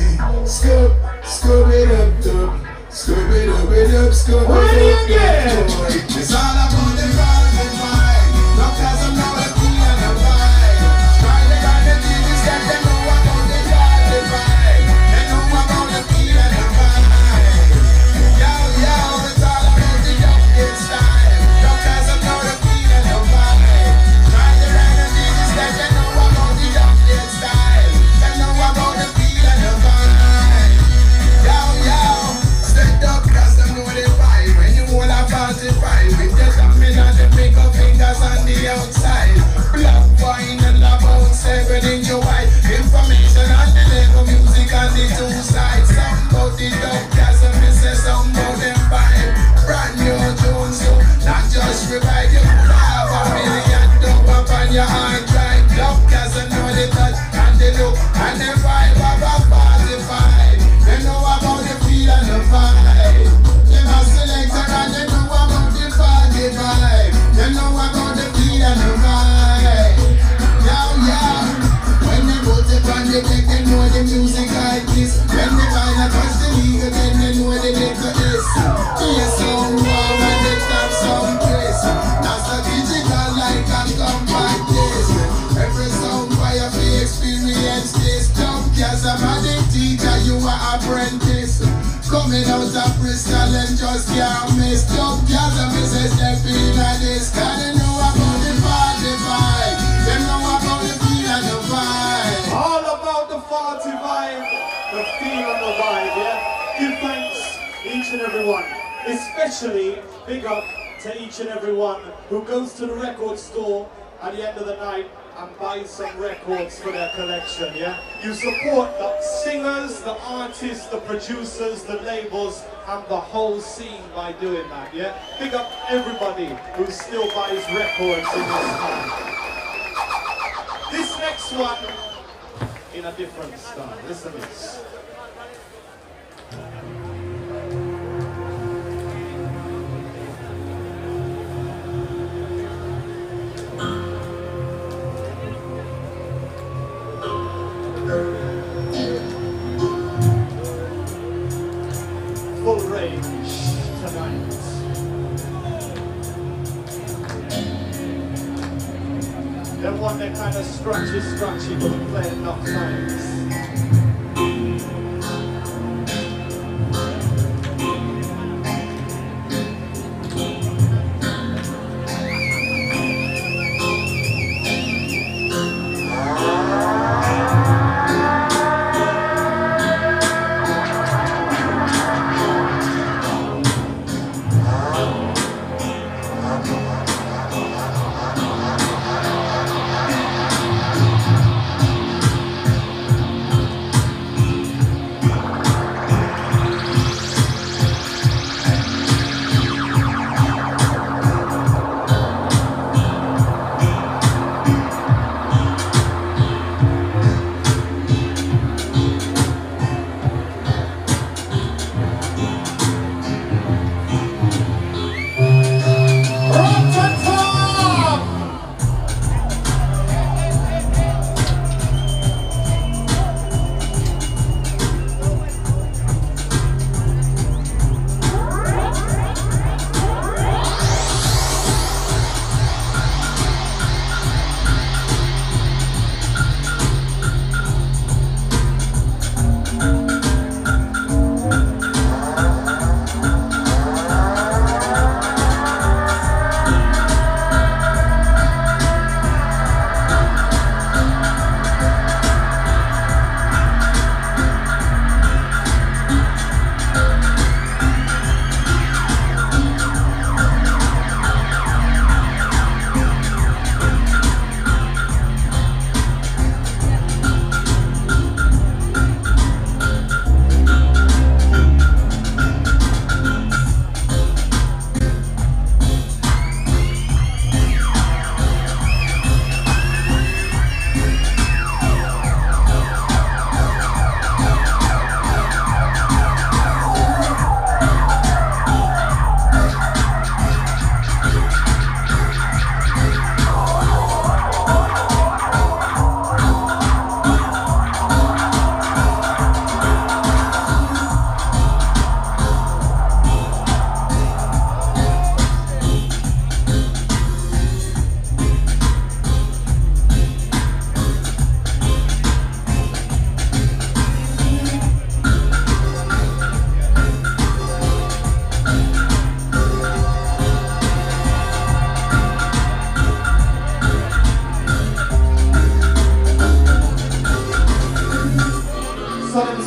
scoop, scoop it up, dub, scoop it up, it up, scoop it up, dub. It's all about the vibe, the vibe. Dubkasm now the key and the vibe. Try to run the things that they know about the vibe, the vibe. They know about the key and the vibe. Yo, yo, it's all about the dub style. Dubkasm now the key and the vibe. Try to run the things that they know about the dub style. They know about the key and the vibe. Yo, yo, stand up, cause them know the vibe. When you hold a forty-five, with your thumb in and the big up fingers on the outside. Black wine and the bone seven in your white. Information on the level music on the two sides. Some about the Dubkasm, me say some about them vibe. Brand new tunes, so not just revive. You could have a million dub up on your hard drive. Dubkasm know the touch and the look and the vibe of a forty-five. They know about the feel and the vibe. They must select and they know about the party vibe. They know about the feel and the vibe. Yow, yow. When they put it on the deck, they know the music like this. When they find a touch the eagle, then they know the little is. Hear some wow and they tap some praise. That's the digital like a compact disc. Every sound fire for experience this. Dubkasm and the teacher, you are apprentice. Coming out of Bristol and just can't miss. Dubkasm is a step in at this. Can they know about the party vibe? They know about the feel and the vibe. All about the forty vibe, the feel and the vibe, yeah? Give thanks, each and every one. Especially big up to each and every one who goes to the record store at the end of the night and buys some records for their collection, yeah? You support the singers, the artists, the producers, the labels, and the whole scene by doing that, yeah? Big up everybody who still buys records in this time. This next one, in a different style. Listen to this. Full range tonight. The one that kind of scratchy, scratchy, but we play enough times.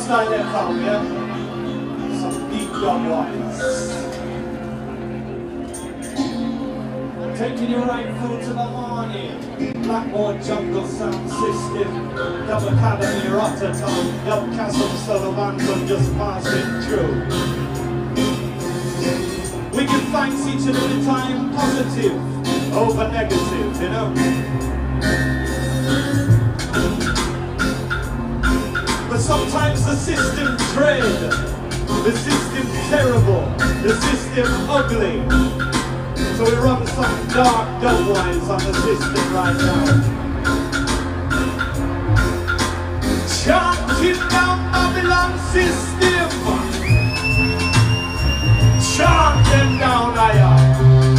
style they come, yeah? Some deep dub wise. Taking your rightful to the morning. Blackmore Jungle Sound System. Dub Academy Rotterdam. Dub Castle Sullivan just passing through. We give thanks each and every time, positive over negative, you know? But sometimes the system dread, the system terrible, the system ugly. So we run some dark dub lines on the system right now. Chanting down Babylon system. Chant them down, I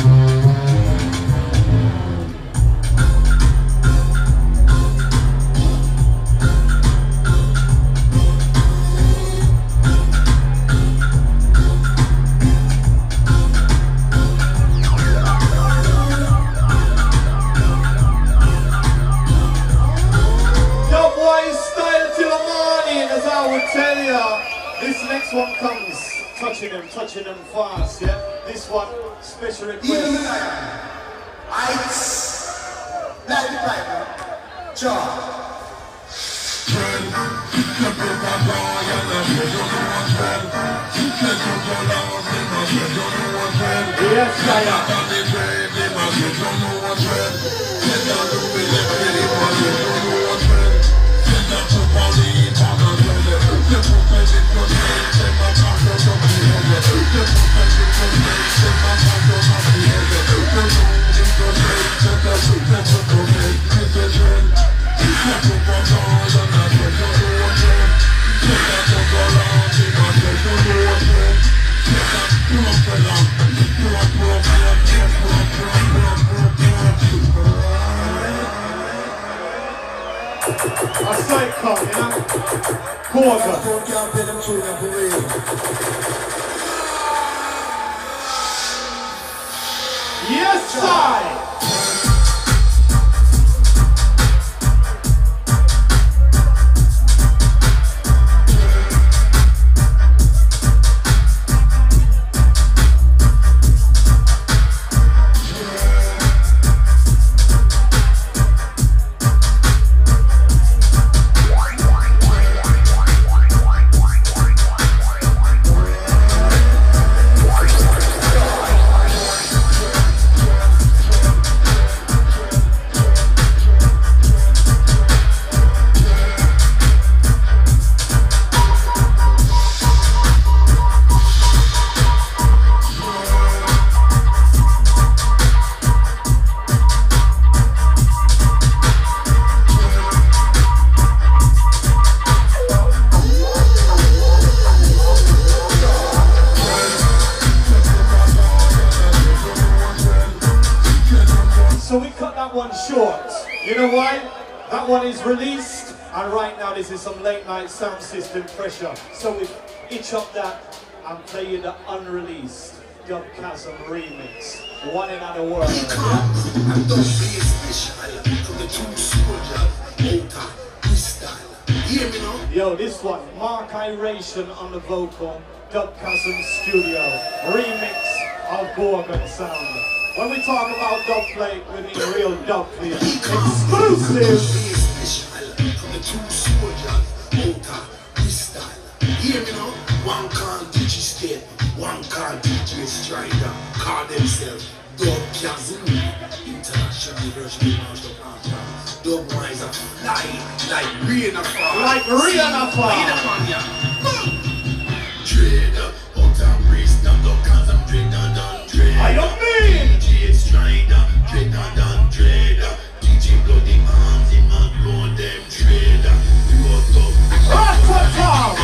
tell ya, this next one comes touching them, touching them fast, yeah? This one, special request. Ice, ninety-five, John. Yes, I am. I saw it come, you know? Quarter. Yes, I. So we cut that one short. You know why? That one is released, and right now this is some late night sound system pressure. So we itch up that and play you the unreleased Dub Chasm remix. One in other world. Yeah? Yo, this one, Mark Iration on the vocal, Dub Chasm Studio, remix of Borgen Sound. When we talk about dub play, we mean real dub play. Exclusive! Hear me now? One call D J Step, one call D J Strider, call themselves Dub Chasm. International version of Dub wise are flying like rain of fire. Like rain of fire! Trader, out of race, now Dub Chasm trader done trader. I don't mean! D J Strider, trader done trader. D J Bloody Arms, him and blow them trader. We go Dub. Rotterdam!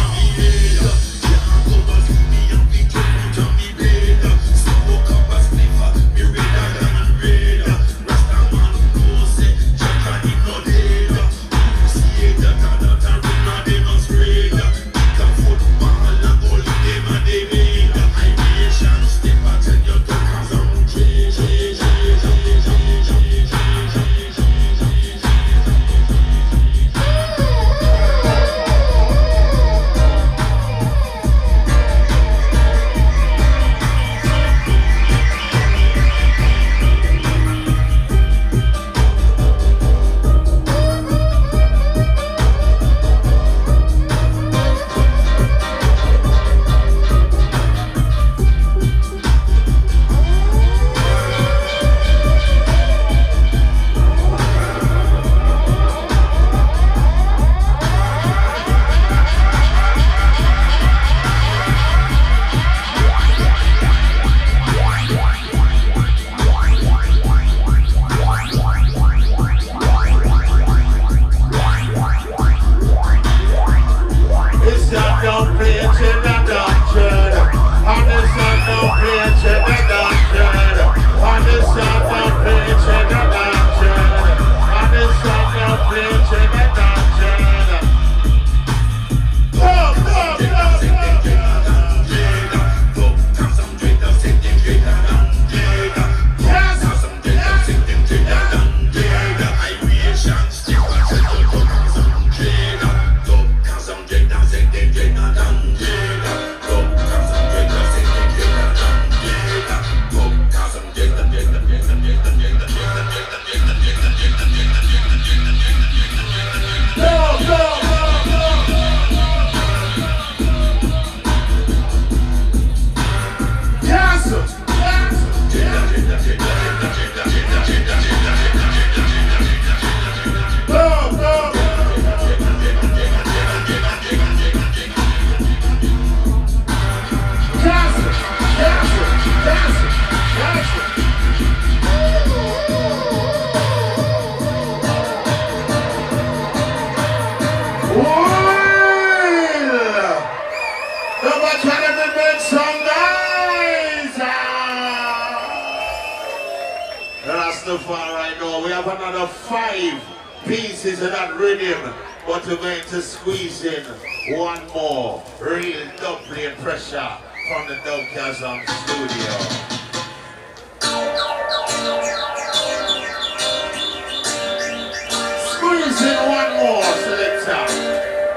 go. We have another five pieces of that rhythm, but we're going to squeeze in one more real dub play pressure from the Dubcasm studio. Squeeze in one more, selector.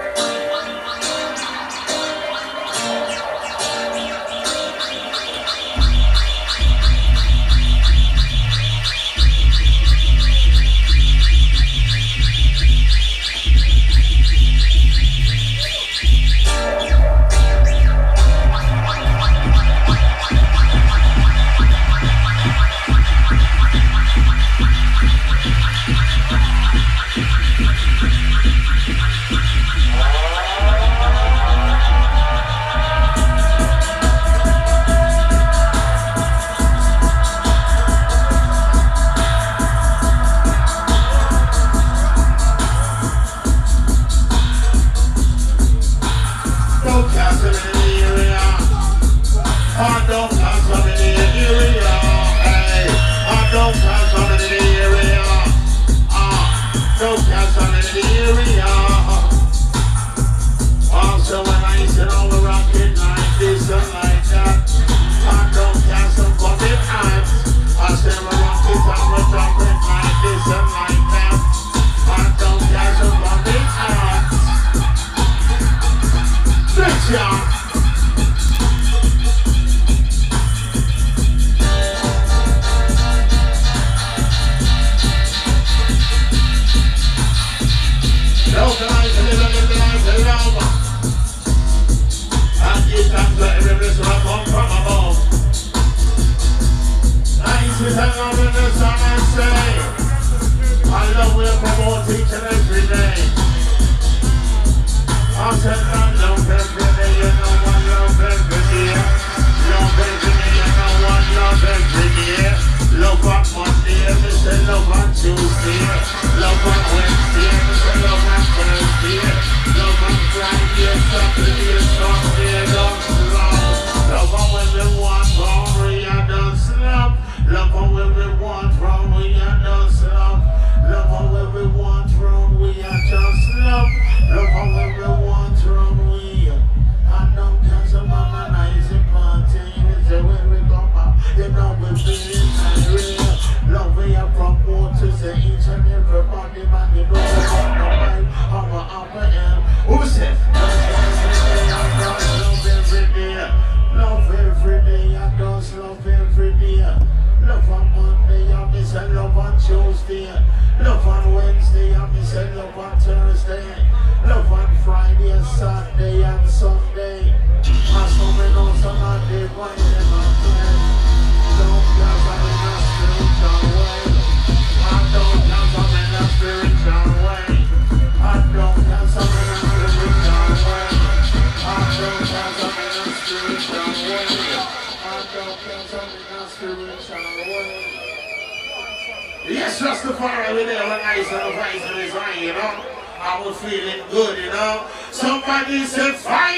Yes, Rastafari, we there when I said the voice of his eye, you know. I was feeling good, you know. Somebody said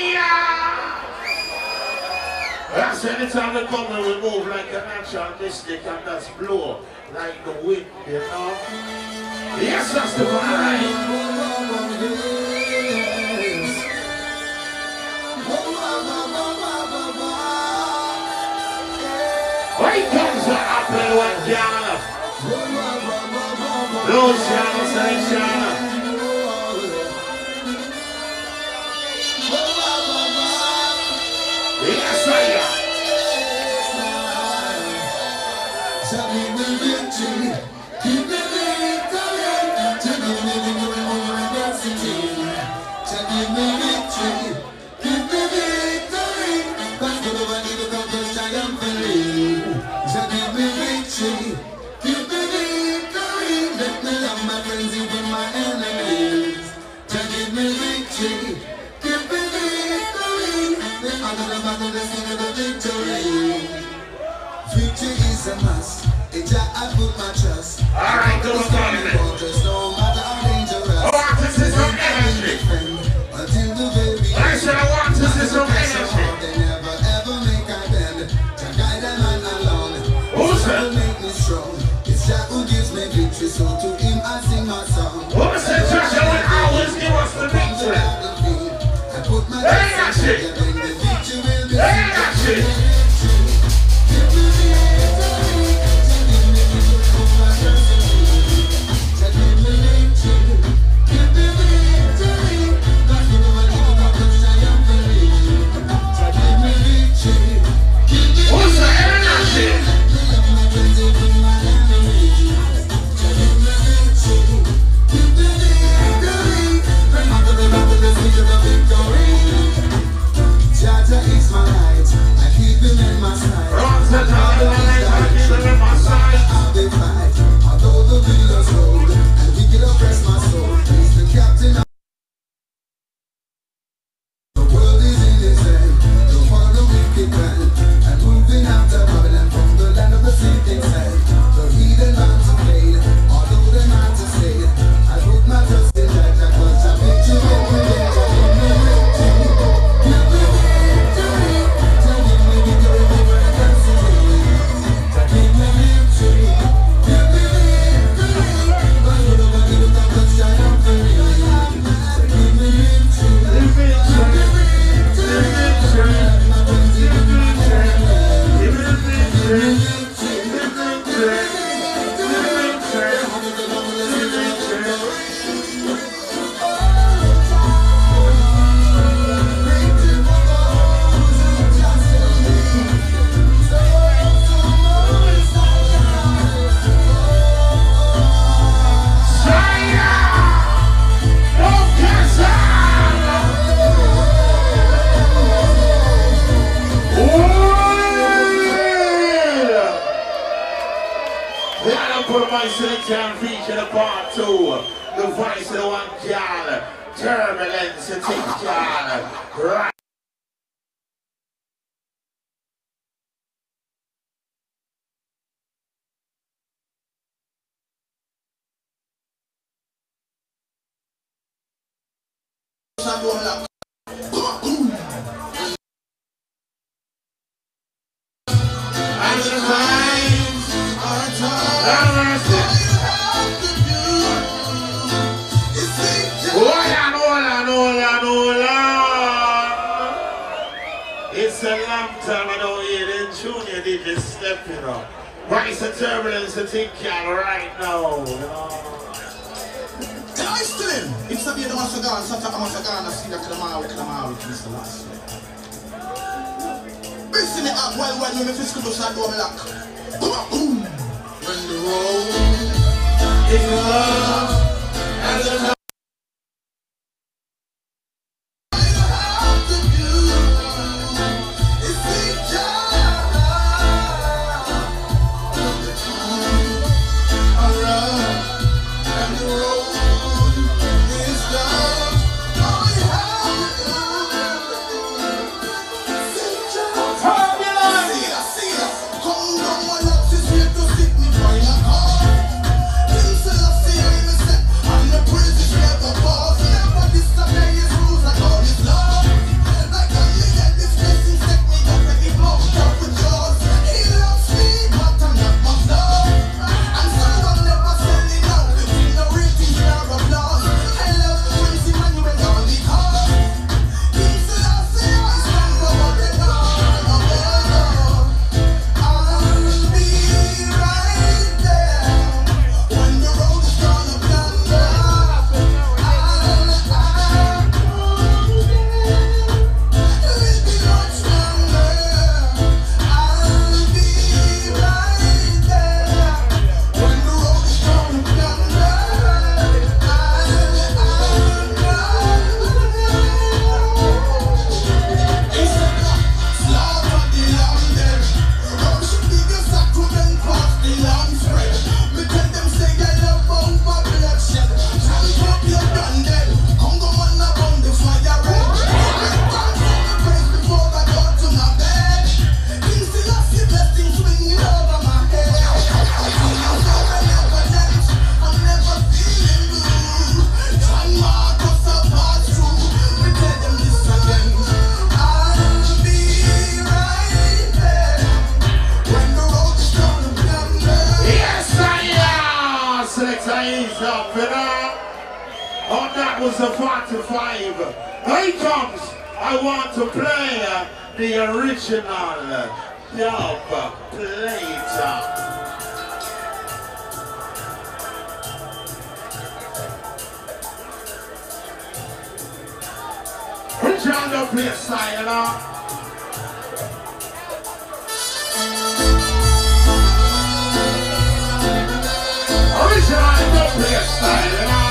fire! That's anytime we come and we move like a natural mystic and that's blow like the wind, you know. Yes, Rastafari. Where comes the apple when Ghana? Luciano Saint-Shana. Yes, I am. Victory is a must. In Jah I put my trust. Alright, go on, no matter how dangerous. I want to see some energy. Until the very I said I want to see some energy. They never ever make a bend. Jah guide them and alone. Who's that? Make me strong. It's Jah who gives me victory. So time feature the part two. The voice of the one girl. Turbulence, the thing girl. Right. It's a long time I don't hear the junior D J stepping up. Rise the turbulence to think right now. You know? Can I still in? It's a bit of a cigar, such a cigar, I see that Kalamawi, Kalamawi, Mister Last. Listen it up well, when the physical side door lock. Boom! When the road is love, and the love. Was a forty-five. Here comes, I want to play uh, the original dub plater. Original dub plate style, you know? Original dub plate style, you know?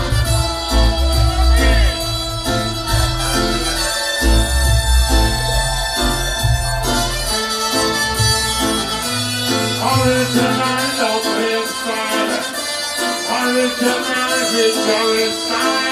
Original dub plate style. Original victory style.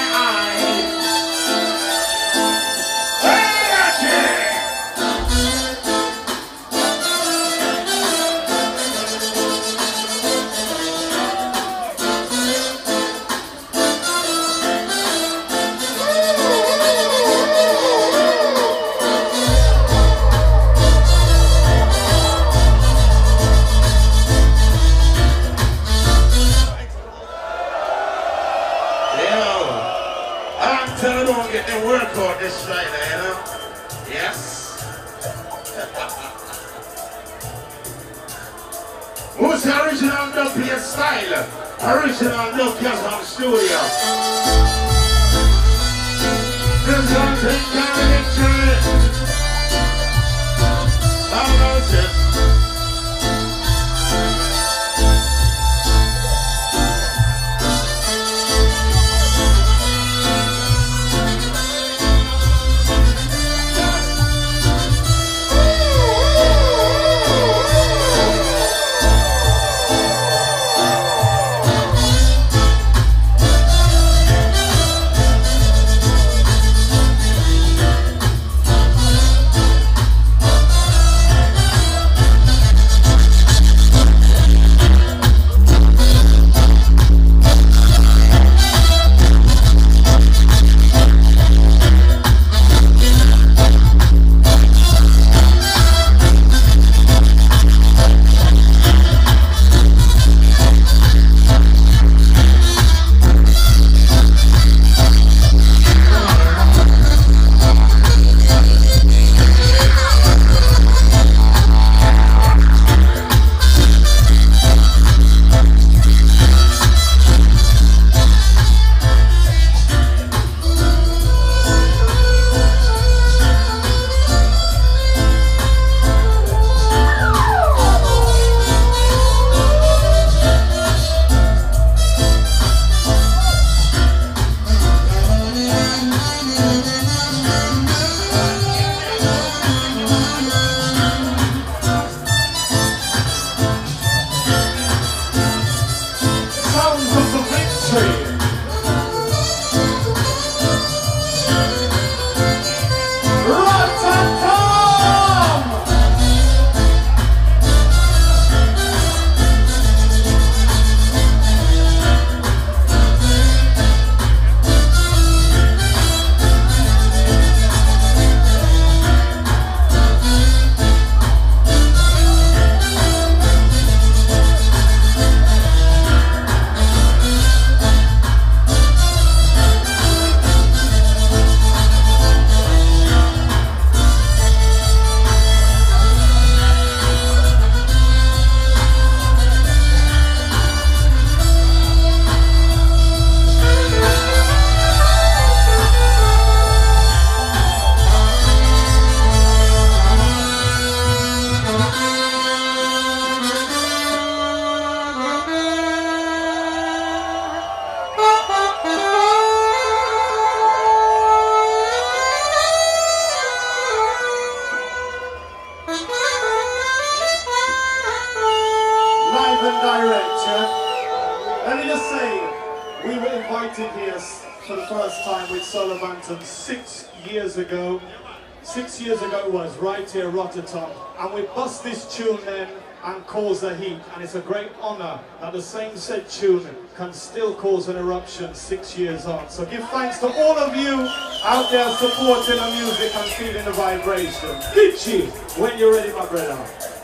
This right now, you know? Yes. Who's the original dub plate style? Original dub Yazam studio. This one thing can be true. How about it? last time with Solar Bantam six years ago. Six years ago it was, right here, Rotterdam. And we bust this tune then and cause the heat. And it's a great honor that the same said tune can still cause an eruption six years on. So give thanks to all of you out there supporting the music and feeling the vibration. Itchy, when you're ready, my brother.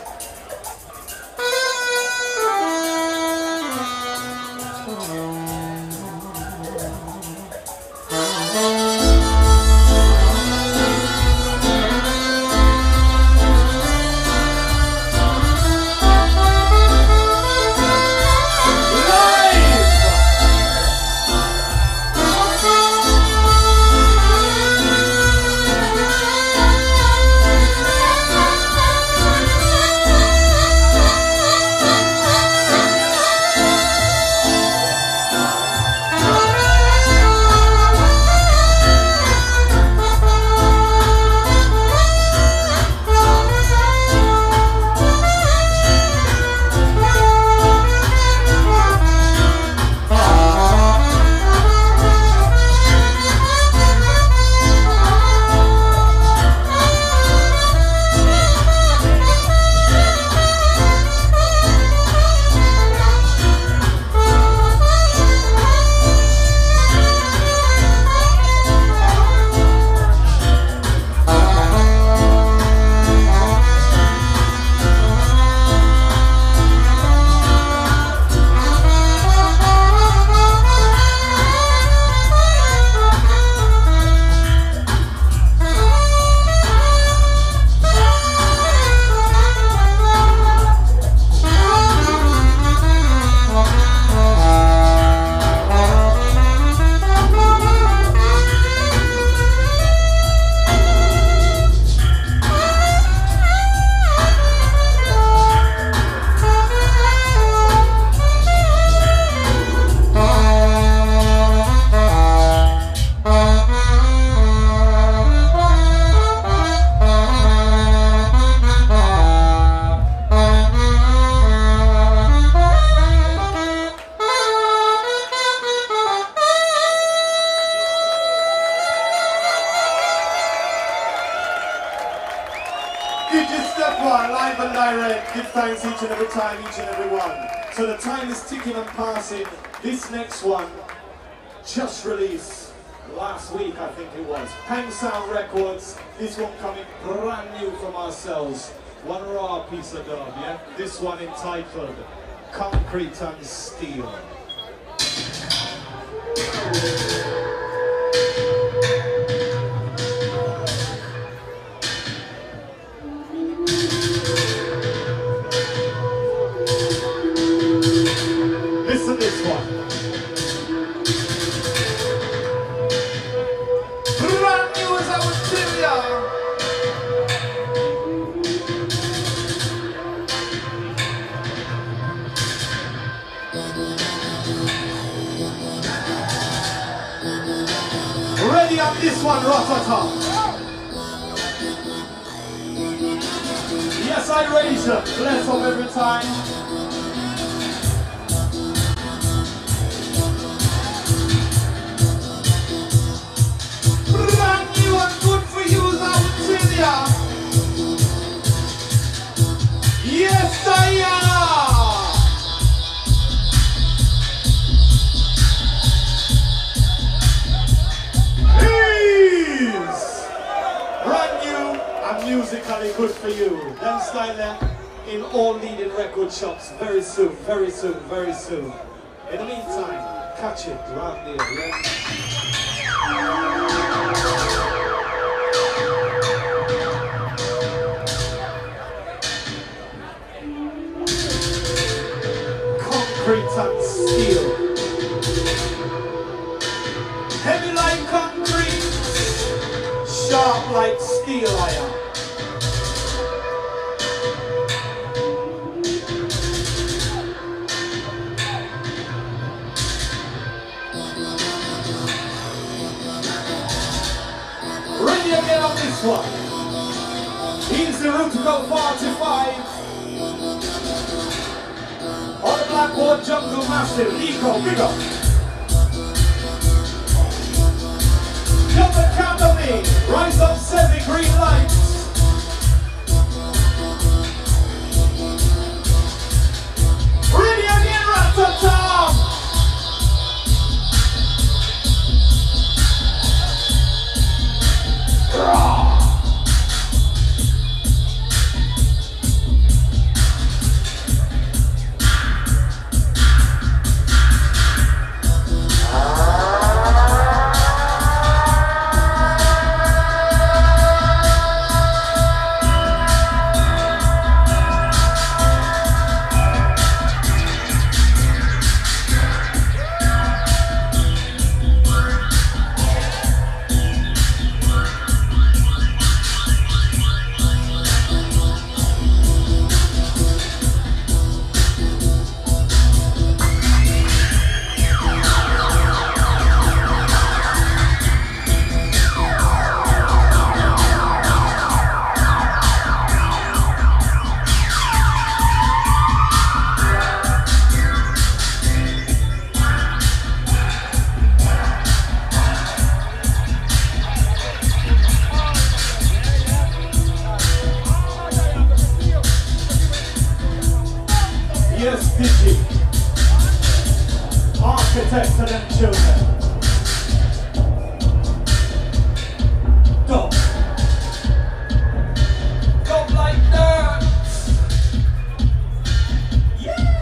Live and direct, give thanks each and every time, each and every one. So the time is ticking and passing. This next one, just released last week, I think it was. Hang Sound Records, this one coming brand new from ourselves. One raw piece of dub, yeah? This one entitled Concrete and Steel. Listen to this one. Brand new as I was telling y'all. Ready on this one, Rotterdam. Yes, I raise it. Bless up every time. Good for you, I would tell ya. Yes, I am. Please. Brand new and musically good for you. Them style in all leading record shops very soon, very soon, very soon. In the meantime, catch it right there, yeah? Concrete and steel. Heavy like concrete, sharp like steel iron. Ready again on this one. Here's the route to go forty-five. On the Blackboard Jungle Massive, Nico, big up. Seven green lights. Ready again, Rat-ta-tam. Yes, Digi. Architect for them children. Go. Go like that. Yeah.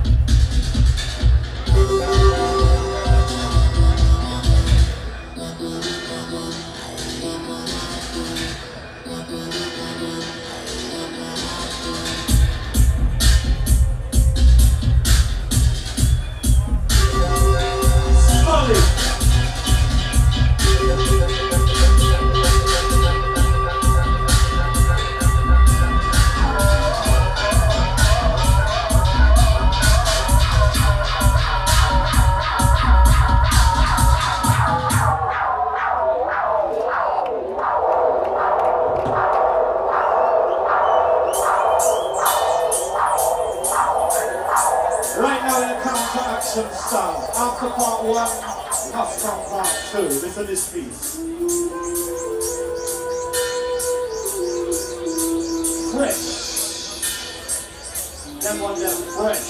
Right now in the counter-action style. After part one, must come part two. Listen to this piece. Fresh. Them one, them fresh.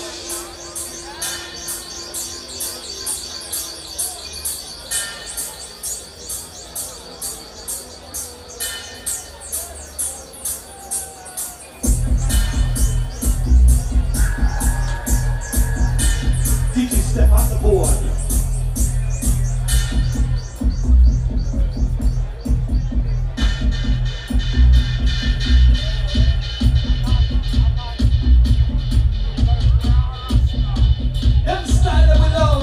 Digi step on the board. Them style that we love.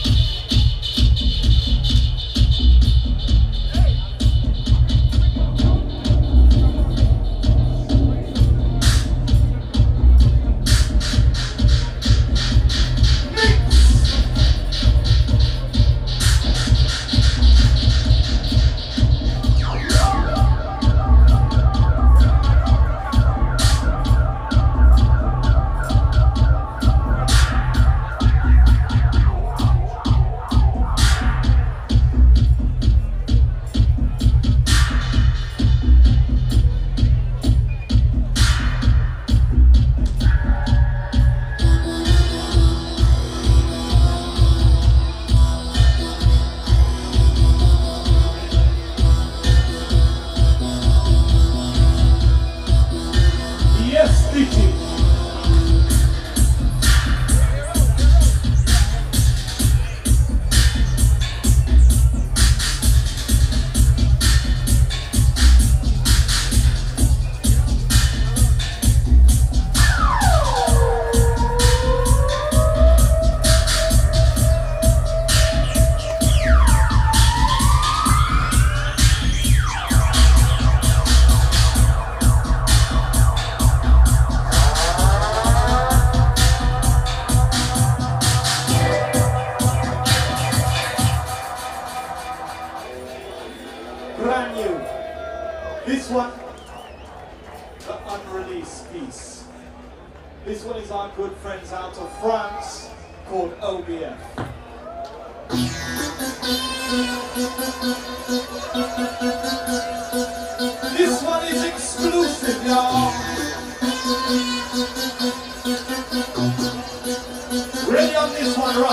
Brand new. This one, the unreleased piece. This one is our good friends out of France called O B F.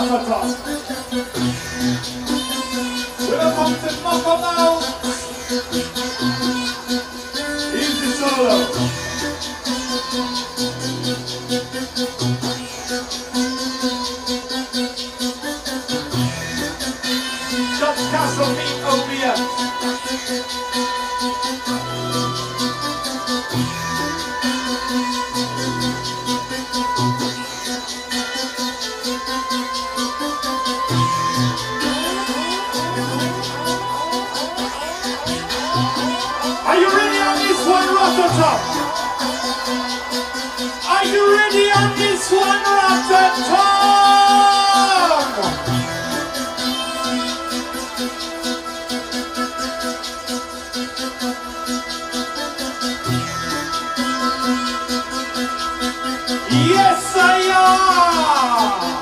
Ratata. With a mountain mocko now. Easy solo. John Castle meet O B S. Are you ready on this one, Ratata? Are you ready on this one, Ratata? Yes, I am!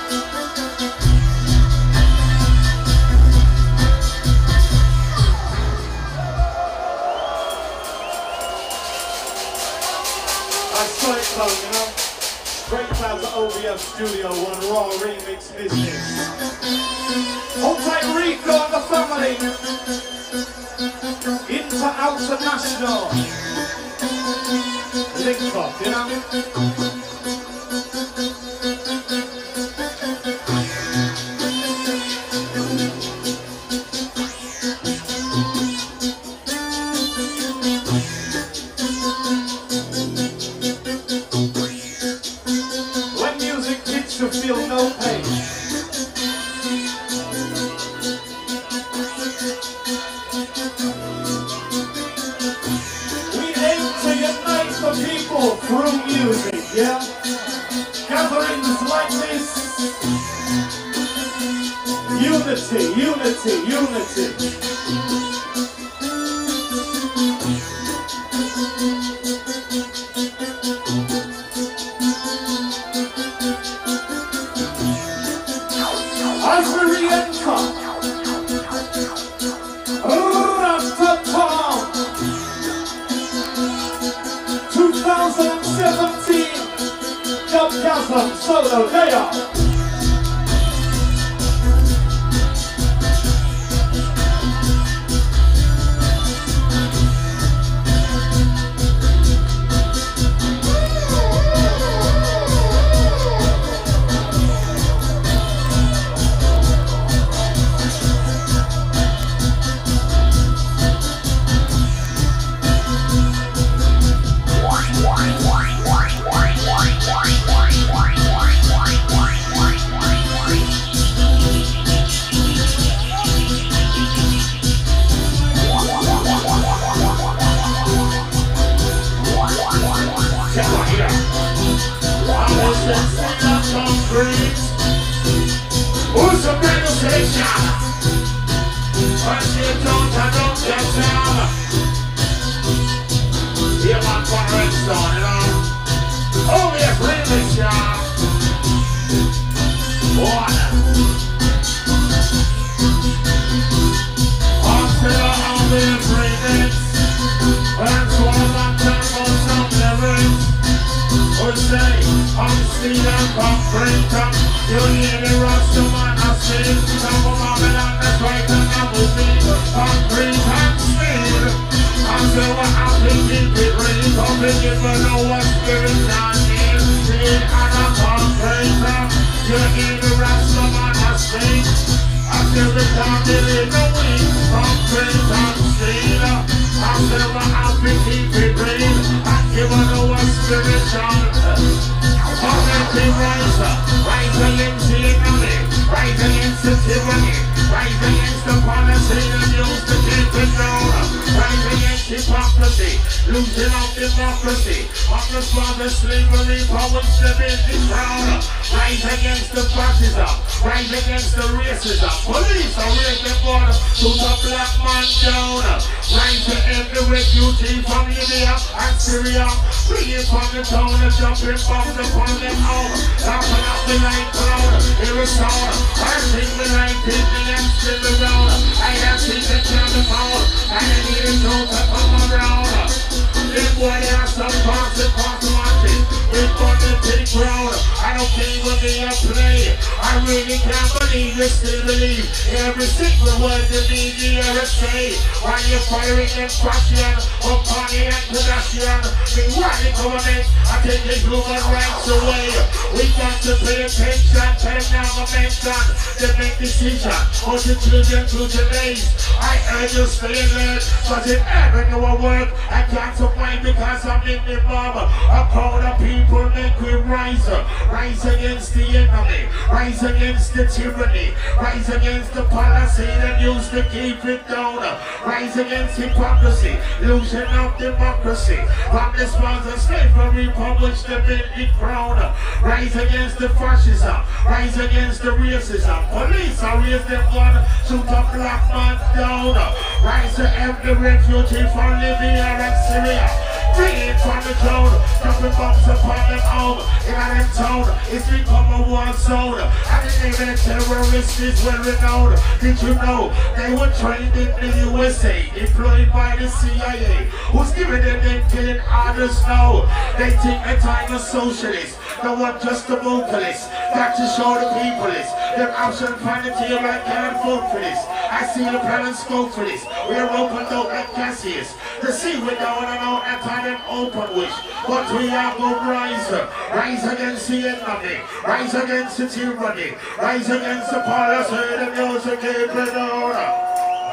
You know, straight out of O B F Studio One Raw Remix Business. Hold tight, Rico and the family. Inter-International. Link up, you know. To feel no pain. We aim to unite the people through music, yeah? Gatherings like this. Unity, unity, unity. As we re-enter Ratata twenty seventeen Jobcasm Solo Day. Who's the radio station? First you don't, I don't get down. Yeah, man, for Redstone, you know. Oh, yeah, remix, y'all. Water. Until I'll be remix. That's what I'm talking about, some lyrics. Or say, I'm steel and concrete. You hear the rush to man, I see. Some of my men on the right and I'm with me. Concrete and steel. I say what I think keep it real. Come begin to know what spirit can heal. Steel and a concrete. You hear the rush to man, I see. I say we can't believe the wind. Concrete and steel. I say what I think keep it real. I give her know what spirit can heal. Positive riser, rise against the enemy, rise against the tyranny, rise against the policy and use to keep it down, rise against hypocrisy, losing out democracy, honest mother slavery, power stepping the crown, rise against the fascism, rise against the racism, police are raising border to the black man down, rise to every refugee from Libya and Syria, bring it from the town and jumping from the on them out, laughing up the light cloud, it was sound, I think the light hit me and still around, I have seen the camera out, and I need a note to come around, this boy has some parts and parts of my teeth, we're going to take ground, I don't care what they are play, I I really can't believe you still believe every single word the media say. While you're firing and crashing upon the Kardashian, meanwhile the government are taking human rights away. We got to pay attention, tell now momentum, they make decision for the children to delays. I urge you stay alert, cause if ever you will work, I can't survive because I'm in the mob. A crowd of people make we rise up, rise against the enemy, rise against the tyranny, rise against the policy that used to keep it down, rise against hypocrisy, illusion of democracy, from the spawns of slavery from which the building crown, rise against the fascism, rise against the racism, police are raise them gun, shoot a black man down, rise to help the refugee from Libya and Syria, bring it from the cloud, dropping bombs upon them home, in them town, it's become a war zone, and the name of the terrorists is well renowned. Did you know they were trained in the U S A, employed by the C I A, who's giving them them killing others now? They think a time of socialists, no one just a vocalist, got to show the people this, them option find the table, I can't vote for this, I see the plan and scope for this, we are open out like Cassius, the sea we down and out at time and open wish, but we are going to rise, rise against the enemy, rise against the tyranny, rise against the policy, the music keep it on.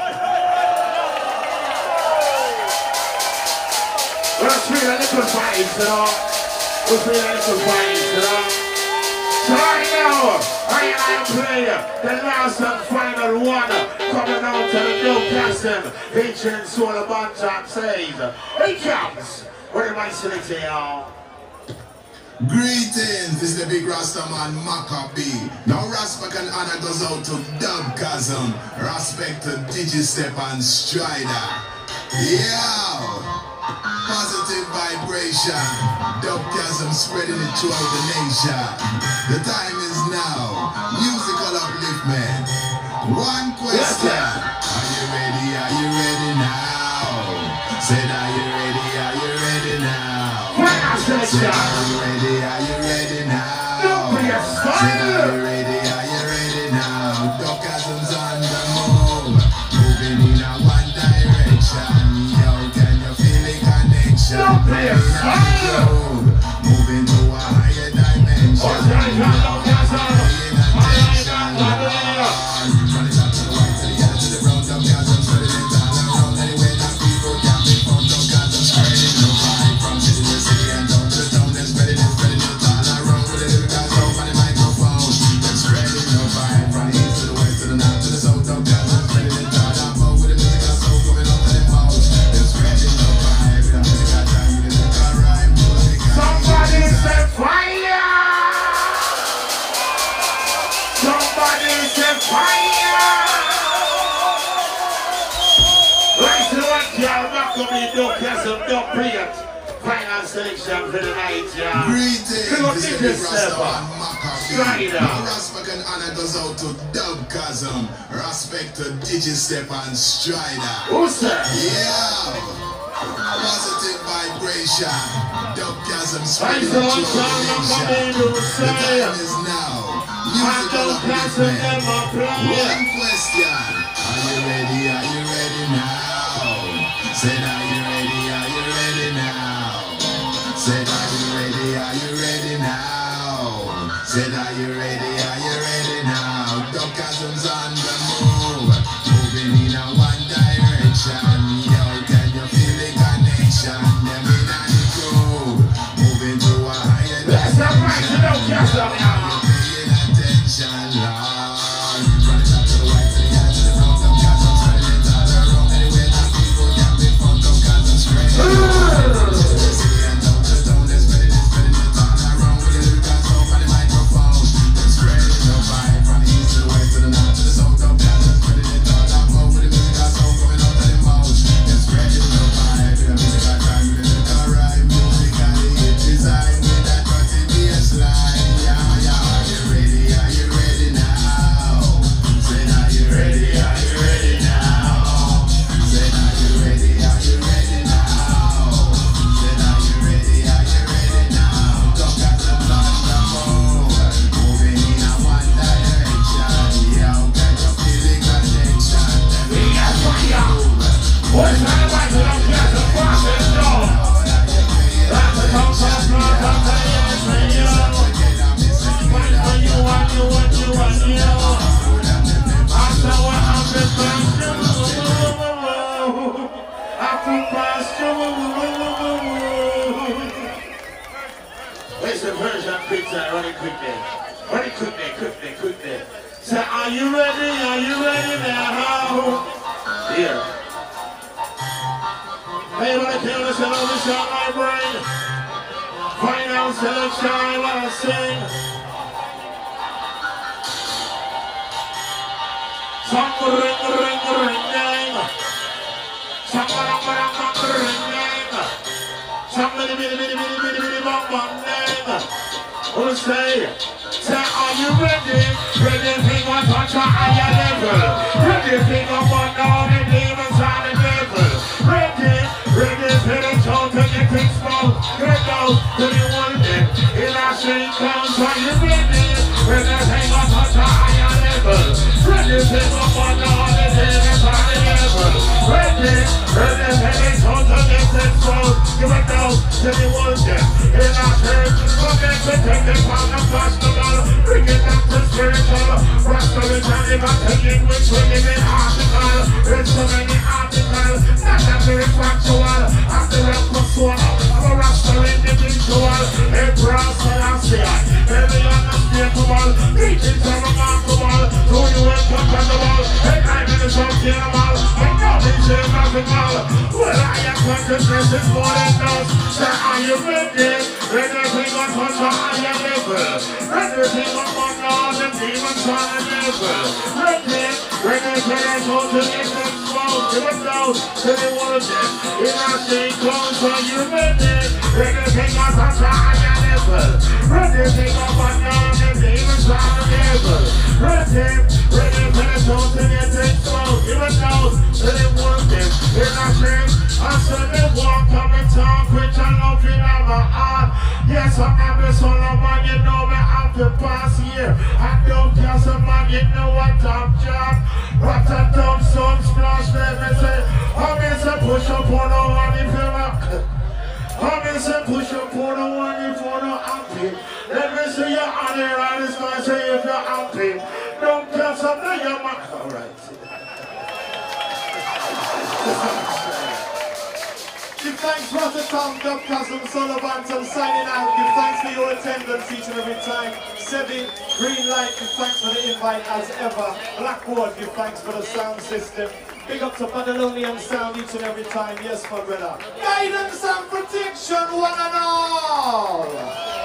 Let's feel a little vibes, you know. Let's feel a little vibes, you know. So right now, I and I play the last and final one coming out to the Newcastle featuring Soul Banton says, hey comes, what am I saying to y'all? Greetings, this is the big Rastaman Maccabee. Now respect and honor goes out to Dubcasm, respect to Digistep and Strider. Yeah! Positive vibration, Dubcasm spreading it throughout the nation. The time is now, musical upliftment. One question, are you ready, are you ready now? Said are you ready, are you ready now? Said are you ready, are you ready now? Said are you ready, are you ready now? Dubcasm's on the move, moving in a one direction. Don't play a song. Moving to a higher dimension. Don't play it. Final selection for the night, yeah. Greetings, this is the Rastaman Maccabee. Strider. Now respect and honor goes out to Dubcasm, respect to Digistep and Strider. Who's that? Yeah. Positive vibration, Dubcasm spreading Rise through on, the nation. The time is now, musical upliftment. One question, are you ready, are you ready now? Said are you ready, are you ready now? Said are you ready, are you ready now? Said are you ready, are you ready now? Dubcasm's on the move, moving in a one direction. Yo, can you feel the connection? Them in the groove, moving to a higher dimension. Are you paying attention, Lord? From the top to the right, to the edge, to the front, Dubcasm spreading it all around. Anywhere that people can be found, Dubcasm What's that about to look at the process, y'all? That's the concept, not the thing, for you. Fight for you and you and you and you. After what happened, past you. After past you. Where's the version picture? Run it quick there. Run it quick there, quick there, quick there. Say, are you ready? Are you ready now? Here. Hey, when I kill this, I know this on my brain. Final selection, I wanna sing. Some ring, ring, ring, name. Some ring, ring, ring, name. Some bitty, bitty, bitty, bitty, bitty, bitty, bum, bum, name. Who'll say? Say, are you ready? Ready, think on touch a higher level. Ready, think on one down the demons on the devil. Ready, ready, for the show to get exposed. Get out to the world in a street clowns. Are you ready? Ready, think on touch a higher level. Ready, think on one down the demons on the devil. Ready, ready, for the show to get exposed. Give it out to the world in a street. Forget to take the pound and flash the ball. Bring it back to spiritual. Rascal Johnny back again with swinging in article. It's so many articles. Not that very factual. After the soul, I'm a rascal individual. A brass celestial. Every unmistakable. Teachings are remarkable. Who you will come on the wall. Hey, I'm in the shop animal. I know this is magical. Well, I am consciousness is more than those. So are you ready? Ready to go touch a higher level. Ready to go on all the demons on the level. Ready, ready to go to the exposed. Give it down to the world. In a sea close, are you ready? Ready to go touch a higher level. Ready to go on all the demons on the level. Ready, ready to go to the exposed. Give it down to the world. In a sea, I said they walk on the talk which I love in my heart. Yes, I'm not the son of man, you know me have to pass here. I don't care some man, you know what top job. What a dumb sun splash, let me say. I'm in some push up on the one if you're not. I'm in some push up on the one if you're not happy. Let me see you on there, and it's gonna say if you're happy. Don't care something, you're man. Alright. Give thanks, Rotterdam, Dubcasm, Solobantum, signing out. Give thanks for your attendance each and every time. Sevi, green light, give thanks for the invite as ever. Blackboard, give thanks for the sound system. Big up to Babylonian sound each and every time. Yes, my brother. Guidance and protection, one and all.